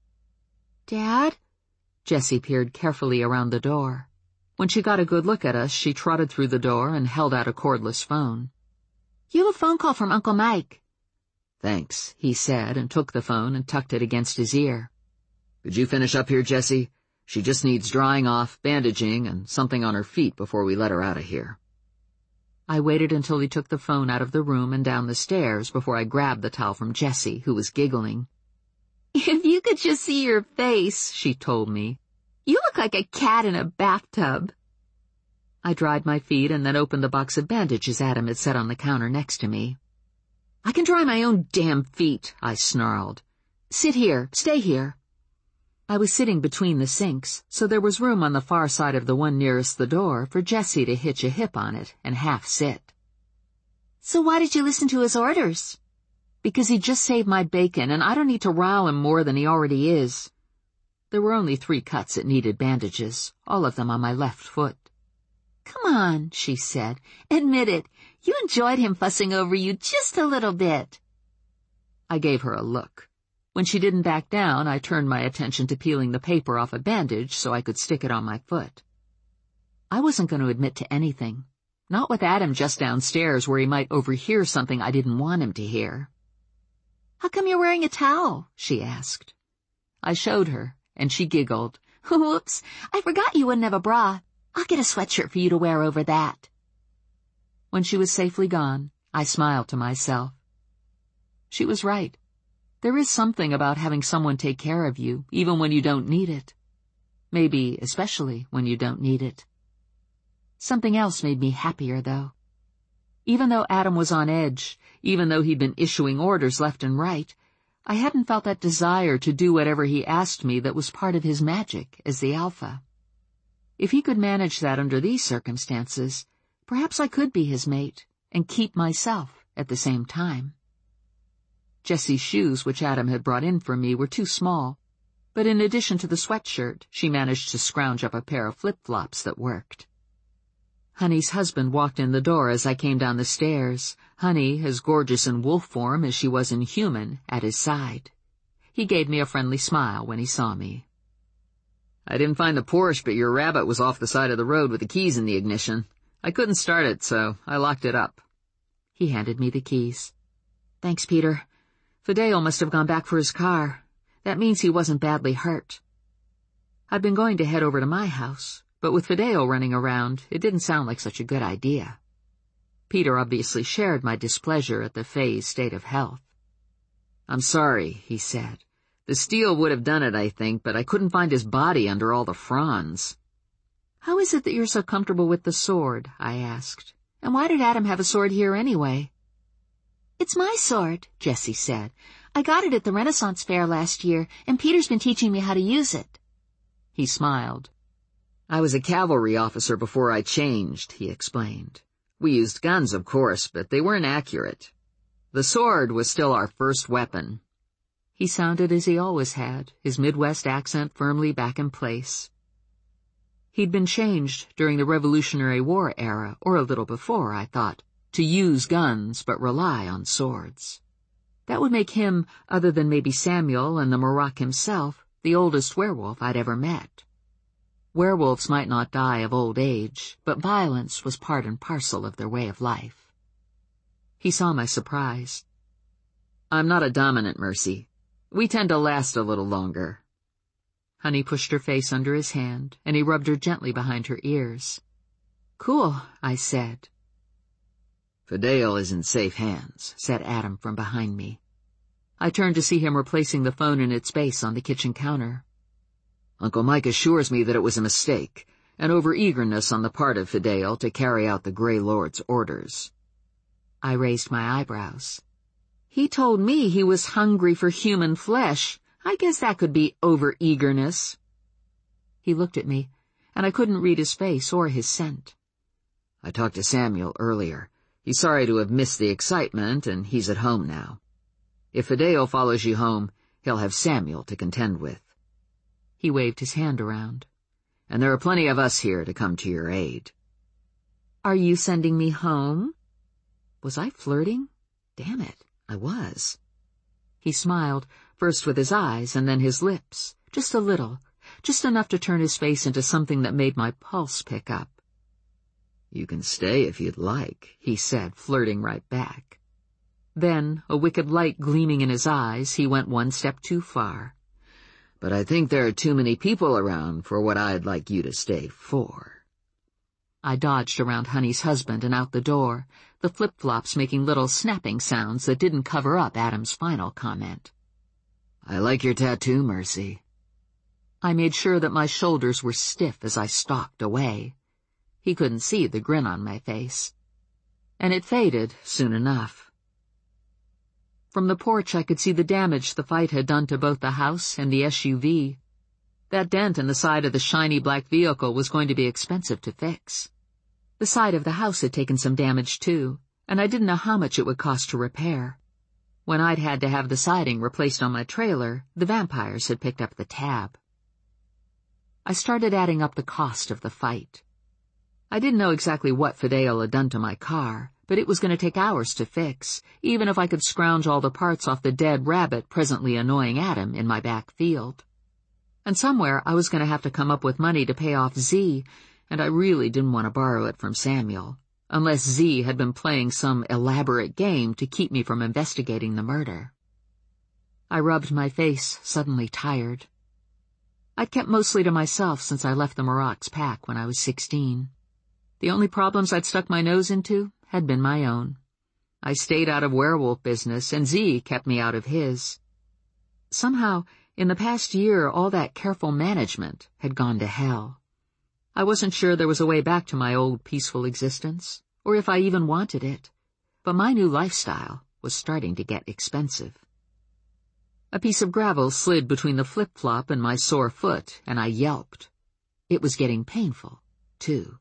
[SPEAKER 1] "Dad?" Jessie peered carefully around the door. When she got a good look at us, she trotted through the door and held out a cordless phone. "You have a phone call from Uncle Mike."
[SPEAKER 2] "Thanks,"
[SPEAKER 1] he said, and took the phone and tucked it against his ear.
[SPEAKER 2] "Could you finish up here, Jessie? She just needs drying off, bandaging, and something on her feet before we let her out of here."
[SPEAKER 1] I waited until he took the phone out of the room and down the stairs before I grabbed the towel from Jessie, who was giggling. "If you could just see your face," she told me. "You look like a cat in a bathtub." I dried my feet and then opened the box of bandages Adam had set on the counter next to me. "I can dry my own damn feet," I snarled. "Sit here. Stay here." I was sitting between the sinks, so there was room on the far side of the one nearest the door for Jessie to hitch a hip on it and half sit. "So why did you listen to his orders?" "Because he just saved my bacon, and I don't need to rile him more than he already is." There were only 3 cuts that needed bandages, all of them on my left foot. "Come on," she said. "Admit it. You enjoyed him fussing over you just a little bit." I gave her a look. When she didn't back down, I turned my attention to peeling the paper off a bandage so I could stick it on my foot. I wasn't going to admit to anything. Not with Adam just downstairs where he might overhear something I didn't want him to hear. "How come you're wearing a towel?" she asked. I showed her, and she giggled, Whoops, I forgot you wouldn't have a bra. I'll get a sweatshirt for you to wear over that. When she was safely gone, I smiled to myself. She was right. There is something about having someone take care of you, even when you don't need it. Maybe especially when you don't need it. Something else made me happier, though. Even though Adam was on edge, even though he'd been issuing orders left and right, I hadn't felt that desire to do whatever he asked me that was part of his magic as the Alpha. If he could manage that under these circumstances, perhaps I could be his mate and keep myself at the same time. Jessie's shoes, which Adam had brought in for me, were too small, but in addition to the sweatshirt, she managed to scrounge up a pair of flip-flops that worked. Honey's husband walked in the door as I came down the stairs, Honey, as gorgeous in wolf form as she was in human, at his side. He gave me a friendly smile when he saw me.
[SPEAKER 2] I didn't find the Porsche, but your Rabbit was off the side of the road with the keys in the ignition. I couldn't start it, so I locked it up.
[SPEAKER 1] He handed me the keys. Thanks, Peter. Fideo must have gone back for his car. That means he wasn't badly hurt. I'd been going to head over to my house, but with Fideo running around, it didn't sound like such a good idea. Peter obviously shared my displeasure at the Fae's state of health.
[SPEAKER 2] I'm sorry, he said. The steel would have done it, I think, but I couldn't find his body under all the fronds.
[SPEAKER 1] How is it that you're so comfortable with the sword? I asked. And why did Adam have a sword here anyway? It's my sword, Jessie said. I got it at the Renaissance Fair last year, and Peter's been teaching me how to use it. He smiled.
[SPEAKER 2] I was a cavalry officer before I changed, he explained. We used guns, of course, but they weren't accurate. The sword was still our first weapon.
[SPEAKER 1] He sounded as he always had, his Midwest accent firmly back in place. He'd been changed during the Revolutionary War era, or a little before, I thought, to use guns but rely on swords. That would make him, other than maybe Samuel and the Morak himself, the oldest werewolf I'd ever met. Werewolves might not die of old age, but violence was part and parcel of their way of life. He saw my surprise.
[SPEAKER 2] I'm not a dominant, Mercy. We tend to last a little longer.
[SPEAKER 1] Honey pushed her face under his hand, and he rubbed her gently behind her ears. Cool, I said.
[SPEAKER 2] Fideo is in safe hands, said Adam from behind me.
[SPEAKER 1] I turned to see him replacing the phone in its base on the kitchen counter.
[SPEAKER 2] Uncle Mike assures me that it was a mistake, an over-eagerness on the part of Fideo to carry out the Grey Lord's orders.
[SPEAKER 1] I raised my eyebrows. He told me he was hungry for human flesh. I guess that could be over-eagerness. He looked at me, and I couldn't read his face or his scent.
[SPEAKER 2] I talked to Samuel earlier. He's sorry to have missed the excitement, and he's at home now. If Fideo follows you home, he'll have Samuel to contend with.
[SPEAKER 1] He waved his hand around.
[SPEAKER 2] And there are plenty of us here to come to your aid.
[SPEAKER 1] Are you sending me home? Was I flirting?
[SPEAKER 2] Damn it, I was.
[SPEAKER 1] He smiled, first with his eyes and then his lips, just a little, just enough to turn his face into something that made my pulse pick up.
[SPEAKER 2] You can stay if you'd like, he said, flirting right back.
[SPEAKER 1] Then, a wicked light gleaming in his eyes, he went one step too far.
[SPEAKER 2] But I think there are too many people around for what I'd like you to stay for.
[SPEAKER 1] I dodged around Honey's husband and out the door, the flip-flops making little snapping sounds that didn't cover up Adam's final comment.
[SPEAKER 2] I like your tattoo, Mercy.
[SPEAKER 1] I made sure that my shoulders were stiff as I stalked away. He couldn't see the grin on my face. And it faded soon enough. From the porch I could see the damage the fight had done to both the house and the SUV. That dent in the side of the shiny black vehicle was going to be expensive to fix. The side of the house had taken some damage too, and I didn't know how much it would cost to repair. When I'd had to have the siding replaced on my trailer, the vampires had picked up the tab. I started adding up the cost of the fight. I didn't know exactly what Fideo had done to my car, but it was going to take hours to fix, even if I could scrounge all the parts off the dead rabbit presently annoying Adam in my back field. And somewhere I was going to have to come up with money to pay off Z, and I really didn't want to borrow it from Samuel, unless Z had been playing some elaborate game to keep me from investigating the murder. I rubbed my face, suddenly tired. I'd kept mostly to myself since I left the Maraks pack when I was 16. The only problems I'd stuck my nose into had been my own. I stayed out of werewolf business, and Z kept me out of his. Somehow, in the past year, all that careful management had gone to hell. I wasn't sure there was a way back to my old peaceful existence, or if I even wanted it, but my new lifestyle was starting to get expensive. A piece of gravel slid between the flip-flop and my sore foot, and I yelped. It was getting painful, too.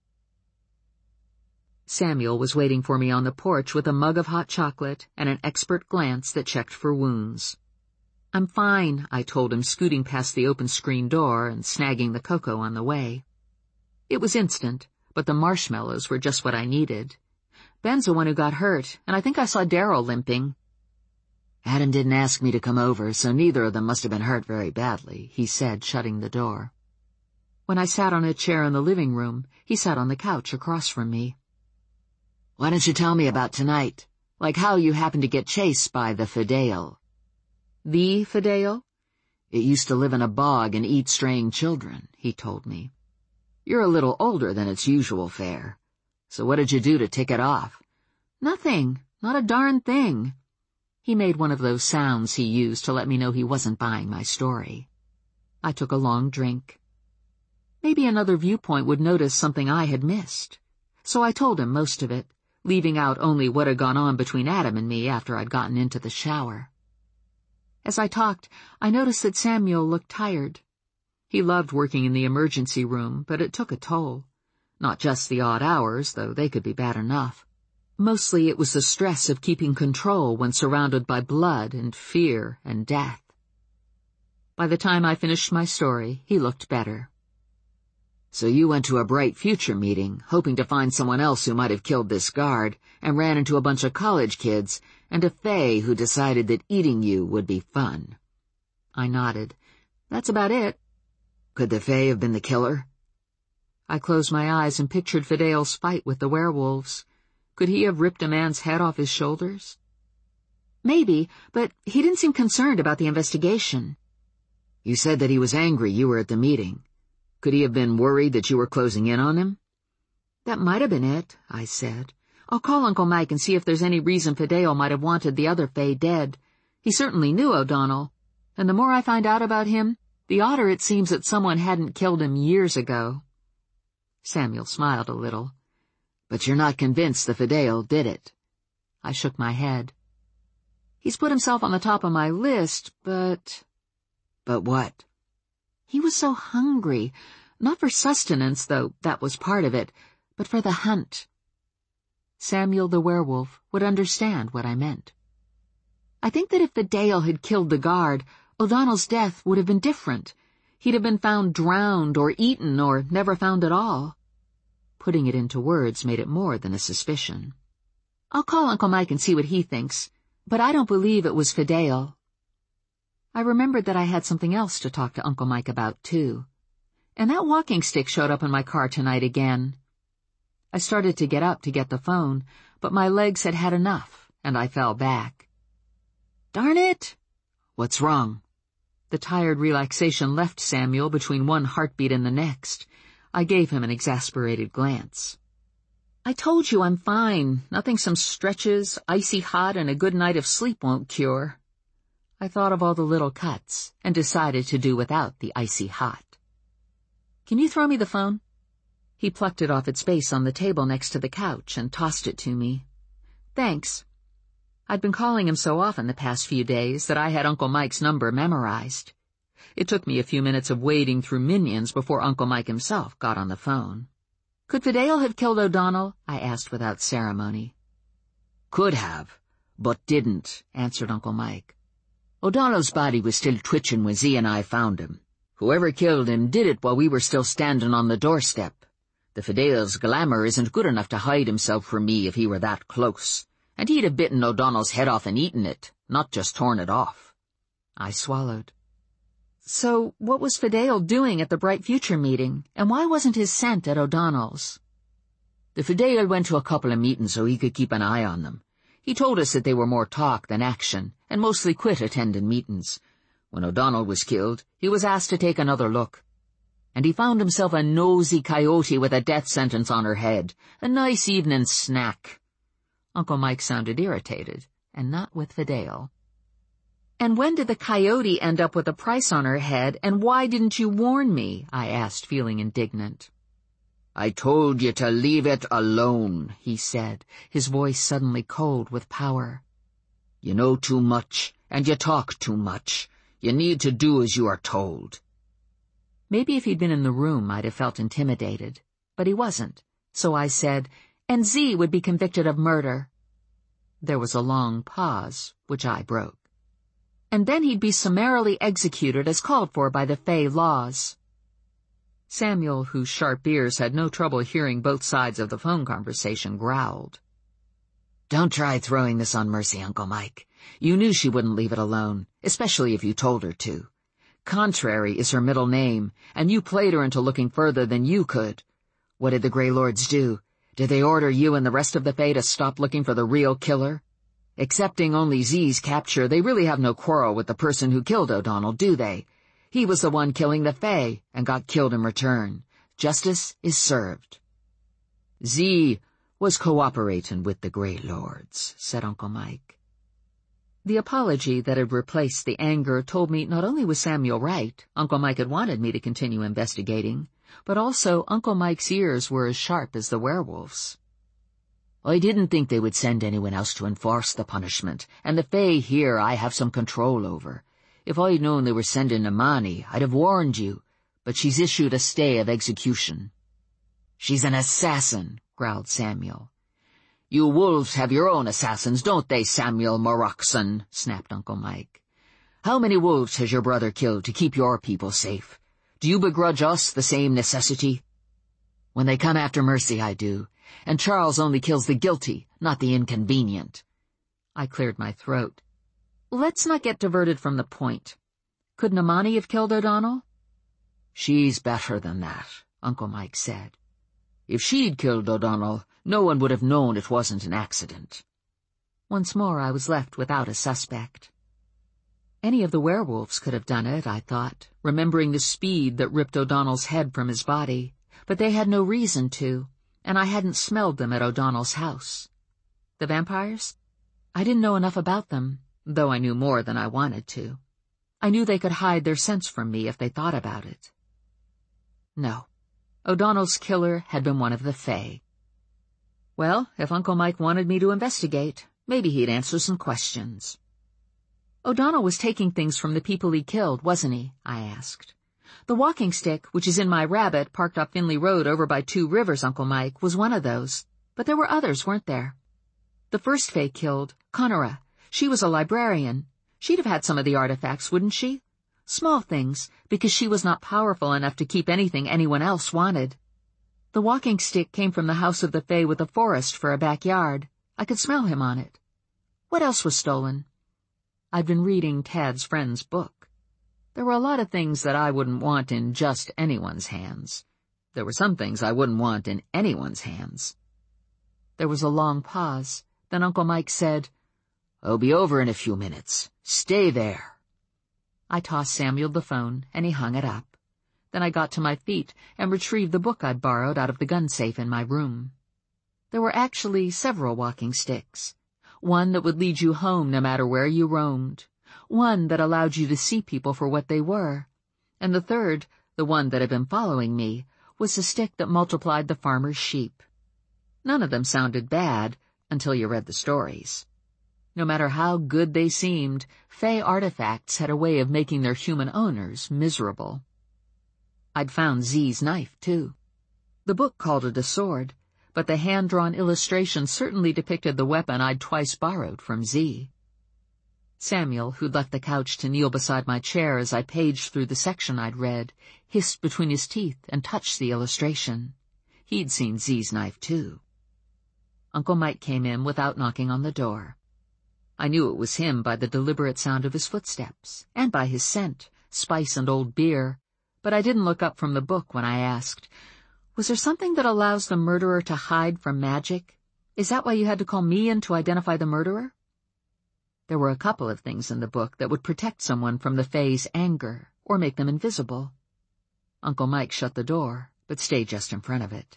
[SPEAKER 1] Samuel was waiting for me on the porch with a mug of hot chocolate and an expert glance that checked for wounds. "I'm fine," I told him, scooting past the open screen door and snagging the cocoa on the way. It was instant, but the marshmallows were just what I needed. Ben's the one who got hurt, and I think I saw Daryl limping.
[SPEAKER 2] "Adam didn't ask me to come over, so neither of them must have been hurt very badly," he said, shutting the door.
[SPEAKER 1] When I sat on a chair in the living room, he sat on the couch across from me.
[SPEAKER 2] "Why don't you tell me about tonight? Like how you happened to get chased by the Fidale."
[SPEAKER 1] "The Fidale?"
[SPEAKER 2] "It used to live in a bog and eat straying children," he told me. "You're a little older than its usual fare. So what did you do to tick it off?"
[SPEAKER 1] "Nothing. Not a darn thing." He made one of those sounds he used to let me know he wasn't buying my story. I took a long drink. Maybe another viewpoint would notice something I had missed. So I told him most of it, leaving out only what had gone on between Adam and me after I'd gotten into the shower. As I talked, I noticed that Samuel looked tired. He loved working in the emergency room, but it took a toll. Not just the odd hours, though they could be bad enough. Mostly it was the stress of keeping control when surrounded by blood and fear and death. By the time I finished my story, he looked better.
[SPEAKER 2] "So you went to a Bright Future meeting, hoping to find someone else who might have killed this guard, and ran into a bunch of college kids, and a fae who decided that eating you would be fun."
[SPEAKER 1] I nodded. "That's about it."
[SPEAKER 2] "Could the fae have been the killer?"
[SPEAKER 1] I closed my eyes and pictured Fidale's fight with the werewolves. Could he have ripped a man's head off his shoulders? Maybe, but he didn't seem concerned about the investigation.
[SPEAKER 2] "You said that he was angry you were at the meeting. Could he have been worried that you were closing in on him?"
[SPEAKER 1] "That might have been it," I said. "I'll call Uncle Mike and see if there's any reason Fidale might have wanted the other fae dead. He certainly knew O'Donnell, and the more I find out about him, the odder it seems that someone hadn't killed him years ago." Samuel smiled a little.
[SPEAKER 2] "But you're not convinced the Fidale did it?"
[SPEAKER 1] I shook my head. "He's put himself on the top of my list, but—"
[SPEAKER 2] "But what?"
[SPEAKER 1] "He was so hungry, not for sustenance, though that was part of it, but for the hunt." Samuel the werewolf would understand what I meant. "I think that if Fidale had killed the guard, O'Donnell's death would have been different. He'd have been found drowned or eaten or never found at all." Putting it into words made it more than a suspicion. "I'll call Uncle Mike and see what he thinks, but I don't believe it was Fidale." I remembered that I had something else to talk to Uncle Mike about, too. And that walking stick showed up in my car tonight again. I started to get up to get the phone, but my legs had had enough, and I fell back. "Darn it!"
[SPEAKER 2] "What's wrong?"
[SPEAKER 1] The tired relaxation left Samuel between one heartbeat and the next. I gave him an exasperated glance. "I told you I'm fine. Nothing some stretches, icy hot, and a good night of sleep won't cure." I thought of all the little cuts and decided to do without the icy hot. "Can you throw me the phone?" He plucked it off its base on the table next to the couch and tossed it to me. "Thanks." I'd been calling him so often the past few days that I had Uncle Mike's number memorized. It took me a few minutes of wading through minions before Uncle Mike himself got on the phone. "Could Fidale have killed O'Donnell?" I asked without ceremony.
[SPEAKER 2] "Could have, but didn't," answered Uncle Mike. "O'Donnell's body was still twitching when Z and I found him. Whoever killed him did it while we were still standing on the doorstep. The Fidale's glamour isn't good enough to hide himself from me if he were that close, and he'd have bitten O'Donnell's head off and eaten it, not just torn it off." I swallowed. "So what was Fidale doing at the Bright Future meeting, and why wasn't his scent at O'Donnell's?" "The Fidale went to a couple of meetings so he could keep an eye on them. He told us that they were more talk than action, and mostly quit attending meetings. When O'Donnell was killed, he was asked to take another look. And he found himself a nosy coyote with a death sentence on her head. A nice evening snack.
[SPEAKER 1] Uncle Mike sounded irritated, and not with Fidel. "And when did the coyote end up with a price on her head, and why didn't you warn me?" I asked, feeling indignant.
[SPEAKER 2] "I told you to leave it alone,"
[SPEAKER 1] he said, his voice suddenly cold with power.
[SPEAKER 2] "You know too much, and you talk too much. You need to do as you are told."
[SPEAKER 1] Maybe if he'd been in the room, I'd have felt intimidated. But he wasn't. So I said, "And Z would be convicted of murder." There was a long pause, which I broke. "And then he'd be summarily executed as called for by the Fey laws." Samuel, whose sharp ears had no trouble hearing both sides of the phone conversation, growled.
[SPEAKER 2] "Don't try throwing this on Mercy, Uncle Mike. You knew she wouldn't leave it alone, especially if you told her to. Contrary is her middle name, and you played her into looking further than you could. What did the Grey Lords do? Did they order you and the rest of the Fae to stop looking for the real killer? Excepting only Z's capture, they really have no quarrel with the person who killed O'Donnell, do they? He was the one killing the Fae, and got killed in return. Justice is served." "Z was cooperating with the Grey Lords," said Uncle Mike.
[SPEAKER 1] The apology that had replaced the anger told me not only was Samuel right, Uncle Mike had wanted me to continue investigating, but also Uncle Mike's ears were as sharp as the werewolf's.
[SPEAKER 2] "I didn't think they would send anyone else to enforce the punishment, and the Fae here I have some control over. If I'd known they were sending Imani, I'd have warned you, but she's issued a stay of execution." "She's an assassin," growled Samuel. "You wolves have your own assassins, don't they, Samuel Moroxon?" snapped Uncle Mike. "How many wolves has your brother killed to keep your people safe? Do you begrudge us the same necessity?" "When they come after Mercy, I do, and Charles only kills the guilty, not the inconvenient."
[SPEAKER 1] I cleared my throat. "Let's not get diverted from the point. Could Namani have killed O'Donnell?"
[SPEAKER 2] "She's better than that," Uncle Mike said. "If she'd killed O'Donnell, no one would have known it wasn't an accident."
[SPEAKER 1] Once more I was left without a suspect. Any of the werewolves could have done it, I thought, remembering the speed that ripped O'Donnell's head from his body, but they had no reason to, and I hadn't smelled them at O'Donnell's house. The vampires? I didn't know enough about them, though I knew more than I wanted to. I knew they could hide their scents from me if they thought about it. No, O'Donnell's killer had been one of the Fae. Well, if Uncle Mike wanted me to investigate, maybe he'd answer some questions. "O'Donnell was taking things from the people he killed, wasn't he?" I asked. "The walking stick, which is in my rabbit parked off Finley Road over by Two Rivers, Uncle Mike, was one of those. But there were others, weren't there? The first Fae killed, Conora. She was a librarian. She'd have had some of the artifacts, wouldn't she? Small things, because she was not powerful enough to keep anything anyone else wanted. The walking stick came from the house of the Fae with a forest for a backyard. I could smell him on it. What else was stolen?" I'd been reading Tad's friend's book. There were a lot of things that I wouldn't want in just anyone's hands. There were some things I wouldn't want in anyone's hands. There was a long pause. Then Uncle Mike said, "I'll be over in a few minutes. Stay there." I tossed Samuel the phone, and he hung it up. Then I got to my feet and retrieved the book I'd borrowed out of the gun safe in my room. There were actually several walking sticks. One that would lead you home no matter where you roamed. One that allowed you to see people for what they were. And the third, the one that had been following me, was the stick that multiplied the farmer's sheep. None of them sounded bad until you read the stories. No matter how good they seemed, Fae artifacts had a way of making their human owners miserable. I'd found Z's knife, too. The book called it a sword, but the hand-drawn illustration certainly depicted the weapon I'd twice borrowed from Z. Samuel, who'd left the couch to kneel beside my chair as I paged through the section I'd read, hissed between his teeth and touched the illustration. He'd seen Z's knife, too. Uncle Mike came in without knocking on the door. I knew it was him by the deliberate sound of his footsteps, and by his scent, spice and old beer, but I didn't look up from the book when I asked, "Was there something that allows the murderer to hide from magic? Is that why you had to call me in to identify the murderer?" There were a couple of things in the book that would protect someone from the Fae's anger or make them invisible. Uncle Mike shut the door, but stayed just in front of it.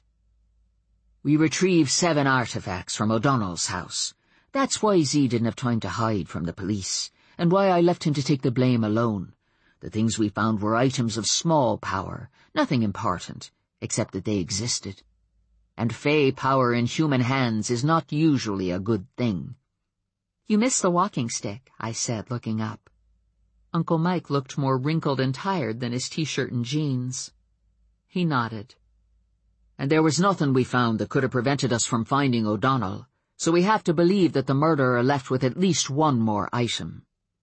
[SPEAKER 2] We retrieved 7 artifacts from O'Donnell's house. That's why Z didn't have time to hide from the police, and why I left him to take the blame alone. The things we found were items of small power, nothing important, except that they existed. And Fae power in human hands is not usually a good thing.
[SPEAKER 1] You missed the walking stick, I said, looking up. Uncle Mike looked more wrinkled and tired than his t-shirt and jeans. He nodded.
[SPEAKER 2] And there was nothing we found that could have prevented us from finding O'Donnell, so we have to believe that the murderer left with at least one more item.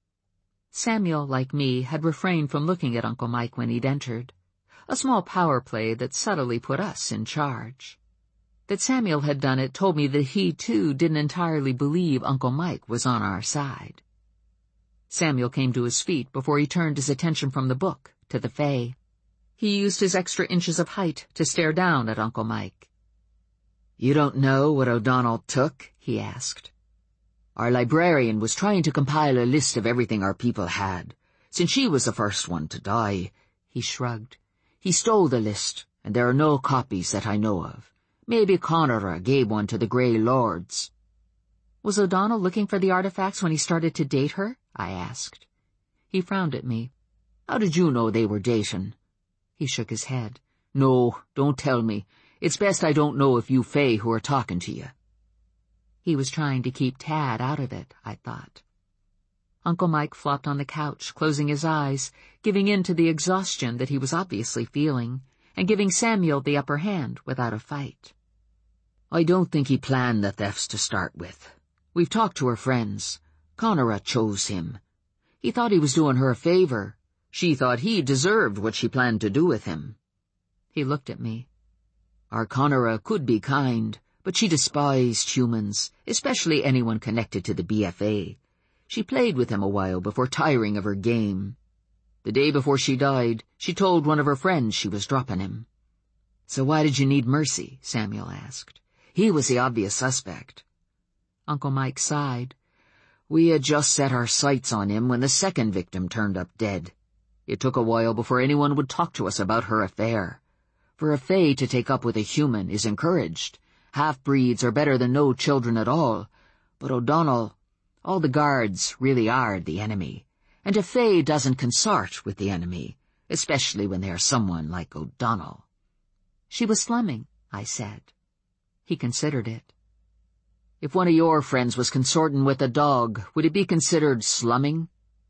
[SPEAKER 1] Samuel, like me, had refrained from looking at Uncle Mike when he'd entered. A small power play that subtly put us in charge. That Samuel had done it told me that he, too, didn't entirely believe Uncle Mike was on our side. Samuel came to his feet before he turned his attention from the book to the Fae. He used his extra inches of height to stare down at Uncle Mike.
[SPEAKER 2] You don't know what O'Donnell took? He asked. Our librarian was trying to compile a list of everything our people had. Since she was the first one to die, he shrugged. He stole the list, and there are no copies that I know of. Maybe Conora gave one to the Grey Lords.
[SPEAKER 1] Was O'Donnell looking for the artifacts when he started to date her? I asked. He frowned at me.
[SPEAKER 2] How did you know they were dating?
[SPEAKER 1] He shook his head.
[SPEAKER 2] No, don't tell me. It's best I don't know if you Fae who are talking to you.
[SPEAKER 1] He was trying to keep Tad out of it, I thought. Uncle Mike flopped on the couch, closing his eyes, giving in to the exhaustion that he was obviously feeling, and giving Samuel the upper hand without a fight.
[SPEAKER 2] I don't think he planned the thefts to start with. We've talked to her friends. Conora chose him. He thought he was doing her a favor. She thought he deserved what she planned to do with him.
[SPEAKER 1] He looked at me.
[SPEAKER 2] Our Conora could be kind, but she despised humans, especially anyone connected to the BFA. She played with him a while before tiring of her game. The day before she died, she told one of her friends she was dropping him. So why did you need mercy? Samuel asked. He was the obvious suspect.
[SPEAKER 1] Uncle Mike sighed.
[SPEAKER 2] We had just set our sights on him when the second victim turned up dead. It took a while before anyone would talk to us about her affair. For a Fae to take up with a human is encouraged. Half-breeds are better than no children at all. But O'Donnell, all the guards really are the enemy. And a Fae doesn't consort with the enemy, especially when they are someone like O'Donnell.
[SPEAKER 1] She was slumming, I said. He considered it.
[SPEAKER 2] If one of your friends was consorting with a dog, would it be considered slumming?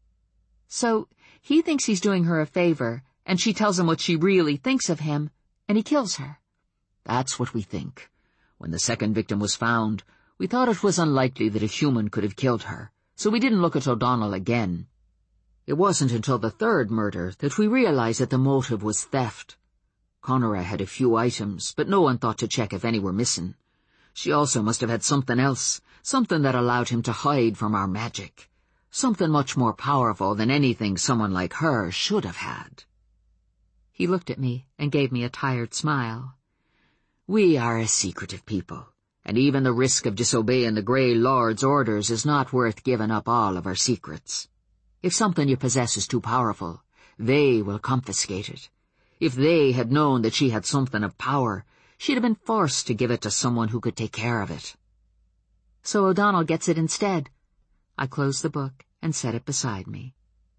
[SPEAKER 1] So, he thinks he's doing her a favor, and she tells him what she really thinks of him, and he kills her.
[SPEAKER 2] That's what we think. When the second victim was found, we thought it was unlikely that a human could have killed her, so we didn't look at O'Donnell again. It wasn't until the third murder that we realized that the motive was theft. Conora had a few items, but no one thought to check if any were missing. She also must have had something else, something that allowed him to hide from our magic. Something much more powerful than anything someone like her should have had.
[SPEAKER 1] He looked at me and gave me a tired smile.
[SPEAKER 2] We are a secretive people, and even the risk of disobeying the Grey Lord's orders is not worth giving up all of our secrets. If something you possess is too powerful, they will confiscate it. If they had known that she had something of power, she'd have been forced to give it to someone who could take care of it.
[SPEAKER 1] So O'Donnell gets it instead. I closed the book and set it beside me.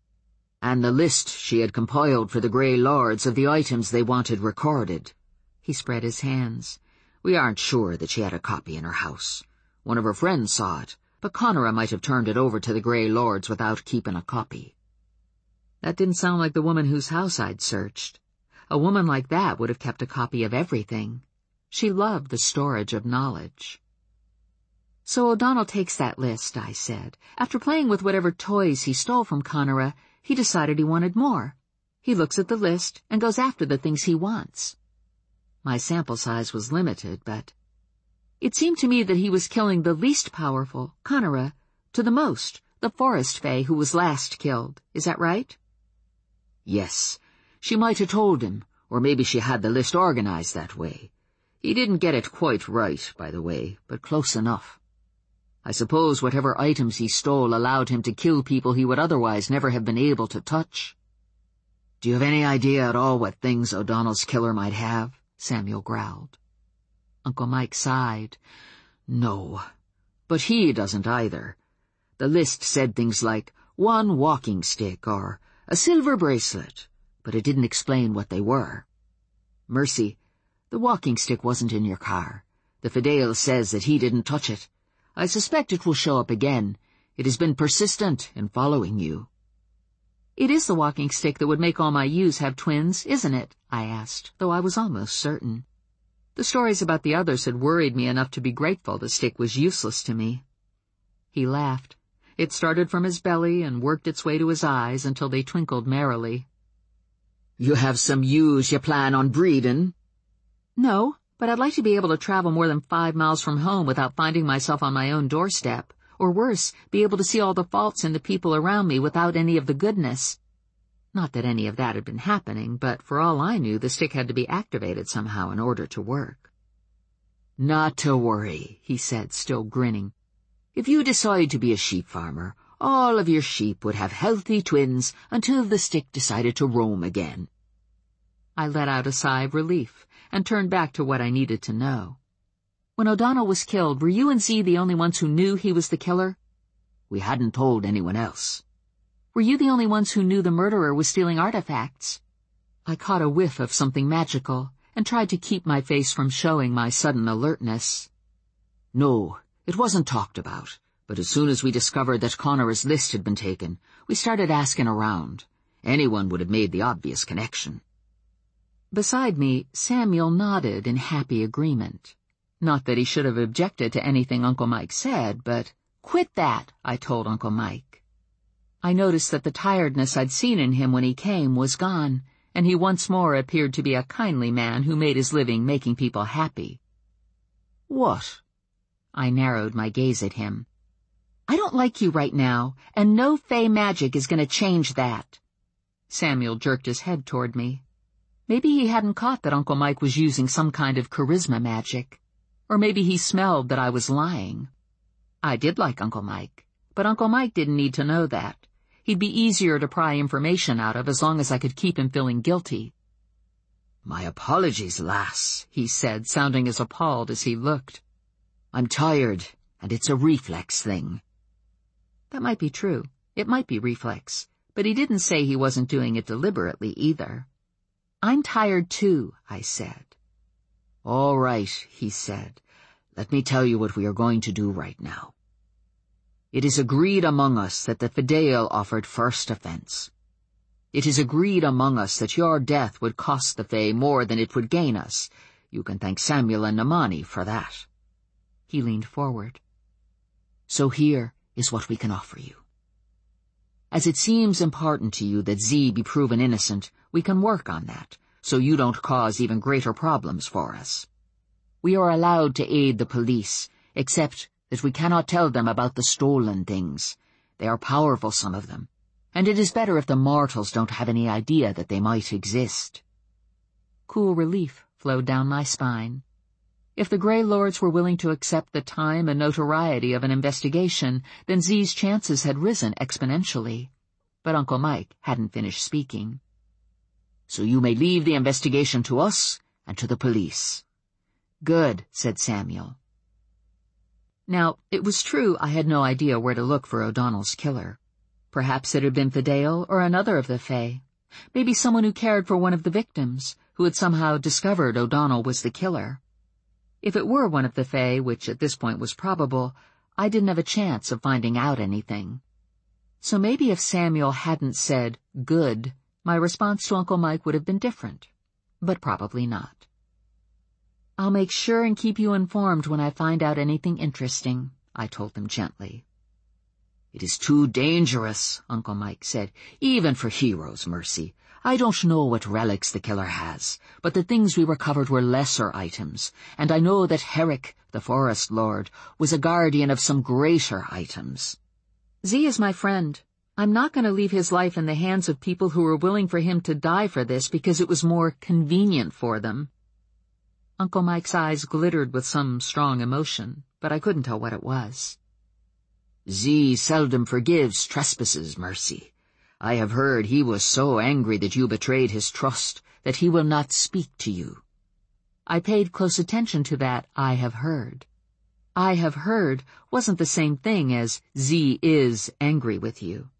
[SPEAKER 2] And the list she had compiled for the Grey Lords of the items they wanted recorded. He spread his hands. We aren't sure that she had a copy in her house. One of her friends saw it, but Conora might have turned it over to the Grey Lords without keeping a copy.
[SPEAKER 1] That didn't sound like the woman whose house I'd searched. A woman like that would have kept a copy of everything. She loved the storage of knowledge. So O'Donnell takes that list, I said. After playing with whatever toys he stole from Conora, he decided he wanted more. He looks at the list and goes after the things he wants. My sample size was limited, but it seemed to me that he was killing the least powerful, Conora, to the most, the forest fae who was last killed. Is that right?
[SPEAKER 2] Yes. She might have told him, or maybe she had the list organized that way. He didn't get it quite right, by the way, but close enough.
[SPEAKER 1] I suppose whatever items he stole allowed him to kill people he would otherwise never have been able to touch.
[SPEAKER 2] Do you have any idea at all what things O'Donnell's killer might have? Samuel growled.
[SPEAKER 1] Uncle Mike sighed.
[SPEAKER 2] No, but he doesn't either. The list said things like 1 walking stick or a silver bracelet, but it didn't explain what they were. Mercy, the walking stick wasn't in your car. The Fidale says that he didn't touch it. I suspect it will show up again. It has been persistent in following you.
[SPEAKER 1] It is the walking stick that would make all my ewes have twins, isn't it? I asked, though I was almost certain. The stories about the others had worried me enough to be grateful the stick was useless to me. He laughed. It started from his belly and worked its way to his eyes until they twinkled merrily.
[SPEAKER 2] You have some ewes you plan on breeding?
[SPEAKER 1] No, but I'd like to be able to travel more than 5 miles from home without finding myself on my own doorstep. Or worse, be able to see all the faults in the people around me without any of the goodness. Not that any of that had been happening, but for all I knew, the stick had to be activated somehow in order to work.
[SPEAKER 2] Not to worry, he said, still grinning. If you decide to be a sheep farmer, all of your sheep would have healthy twins until the stick decided to roam again.
[SPEAKER 1] I let out a sigh of relief and turned back to what I needed to know. When O'Donnell was killed, were you and Z the only ones who knew he was the killer?
[SPEAKER 2] We hadn't told anyone else.
[SPEAKER 1] Were you the only ones who knew the murderer was stealing artifacts? I caught a whiff of something magical and tried to keep my face from showing my sudden alertness.
[SPEAKER 2] No, it wasn't talked about, but as soon as we discovered that Connor's list had been taken, we started asking around. Anyone would have made the obvious connection.
[SPEAKER 1] Beside me, Samuel nodded in happy agreement. Not that he should have objected to anything Uncle Mike said, but, "Quit that," I told Uncle Mike. I noticed that the tiredness I'd seen in him when he came was gone, and he once more appeared to be a kindly man who made his living making people happy.
[SPEAKER 2] What?
[SPEAKER 1] I narrowed my gaze at him. I don't like you right now, and no fey magic is going to change that. Samuel jerked his head toward me. Maybe he hadn't caught that Uncle Mike was using some kind of charisma magic. Or maybe he smelled that I was lying. I did like Uncle Mike, but Uncle Mike didn't need to know that. He'd be easier to pry information out of as long as I could keep him feeling guilty.
[SPEAKER 2] My apologies, lass, he said, sounding as appalled as he looked. I'm tired, and it's a reflex thing.
[SPEAKER 1] That might be true. It might be reflex, but he didn't say he wasn't doing it deliberately either. I'm tired too, I said.
[SPEAKER 2] All right, he said. Let me tell you what we are going to do right now. It is agreed among us that the Fidale offered first offense. It is agreed among us that your death would cost the Fae more than it would gain us. You can thank Samuel and Namani for that.
[SPEAKER 1] He leaned forward.
[SPEAKER 2] So here is what we can offer you. As it seems important to you that Z be proven innocent, we can work on that, so you don't cause even greater problems for us. We are allowed to aid the police, except that we cannot tell them about the stolen things. They are powerful, some of them, and it is better if the mortals don't have any idea that they might exist.
[SPEAKER 1] Cool relief flowed down my spine. If the Grey Lords were willing to accept the time and notoriety of an investigation, then Z's chances had risen exponentially. But Uncle Mike hadn't finished speaking. So you may leave the investigation to us and to the police. Good, said Samuel. Now, it was true I had no idea where to look for O'Donnell's killer. Perhaps it had been Fidale or another of the Fae. Maybe someone who cared for one of the victims, who had somehow discovered O'Donnell was the killer. If it were one of the Fae, which at this point was probable, I didn't have a chance of finding out anything. So maybe if Samuel hadn't said, good, my response to Uncle Mike would have been different. But probably not. I'll make sure and keep you informed when I find out anything interesting, I told them gently.
[SPEAKER 2] It is too dangerous, Uncle Mike said, even for heroes, Mercy. I don't know what relics the killer has, but the things we recovered were lesser items, and I know that Herrick, the Forest Lord, was a guardian of some greater items.
[SPEAKER 1] Z is my friend. I'm not going to leave his life in the hands of people who were willing for him to die for this because it was more convenient for them. Uncle Mike's eyes glittered with some strong emotion, but I couldn't tell what it was.
[SPEAKER 2] Z seldom forgives trespasses, Mercy. I have heard he was so angry that you betrayed his trust that he will not speak to you."
[SPEAKER 1] I paid close attention to that "I have heard." "I have heard" wasn't the same thing as "Z is angry with you."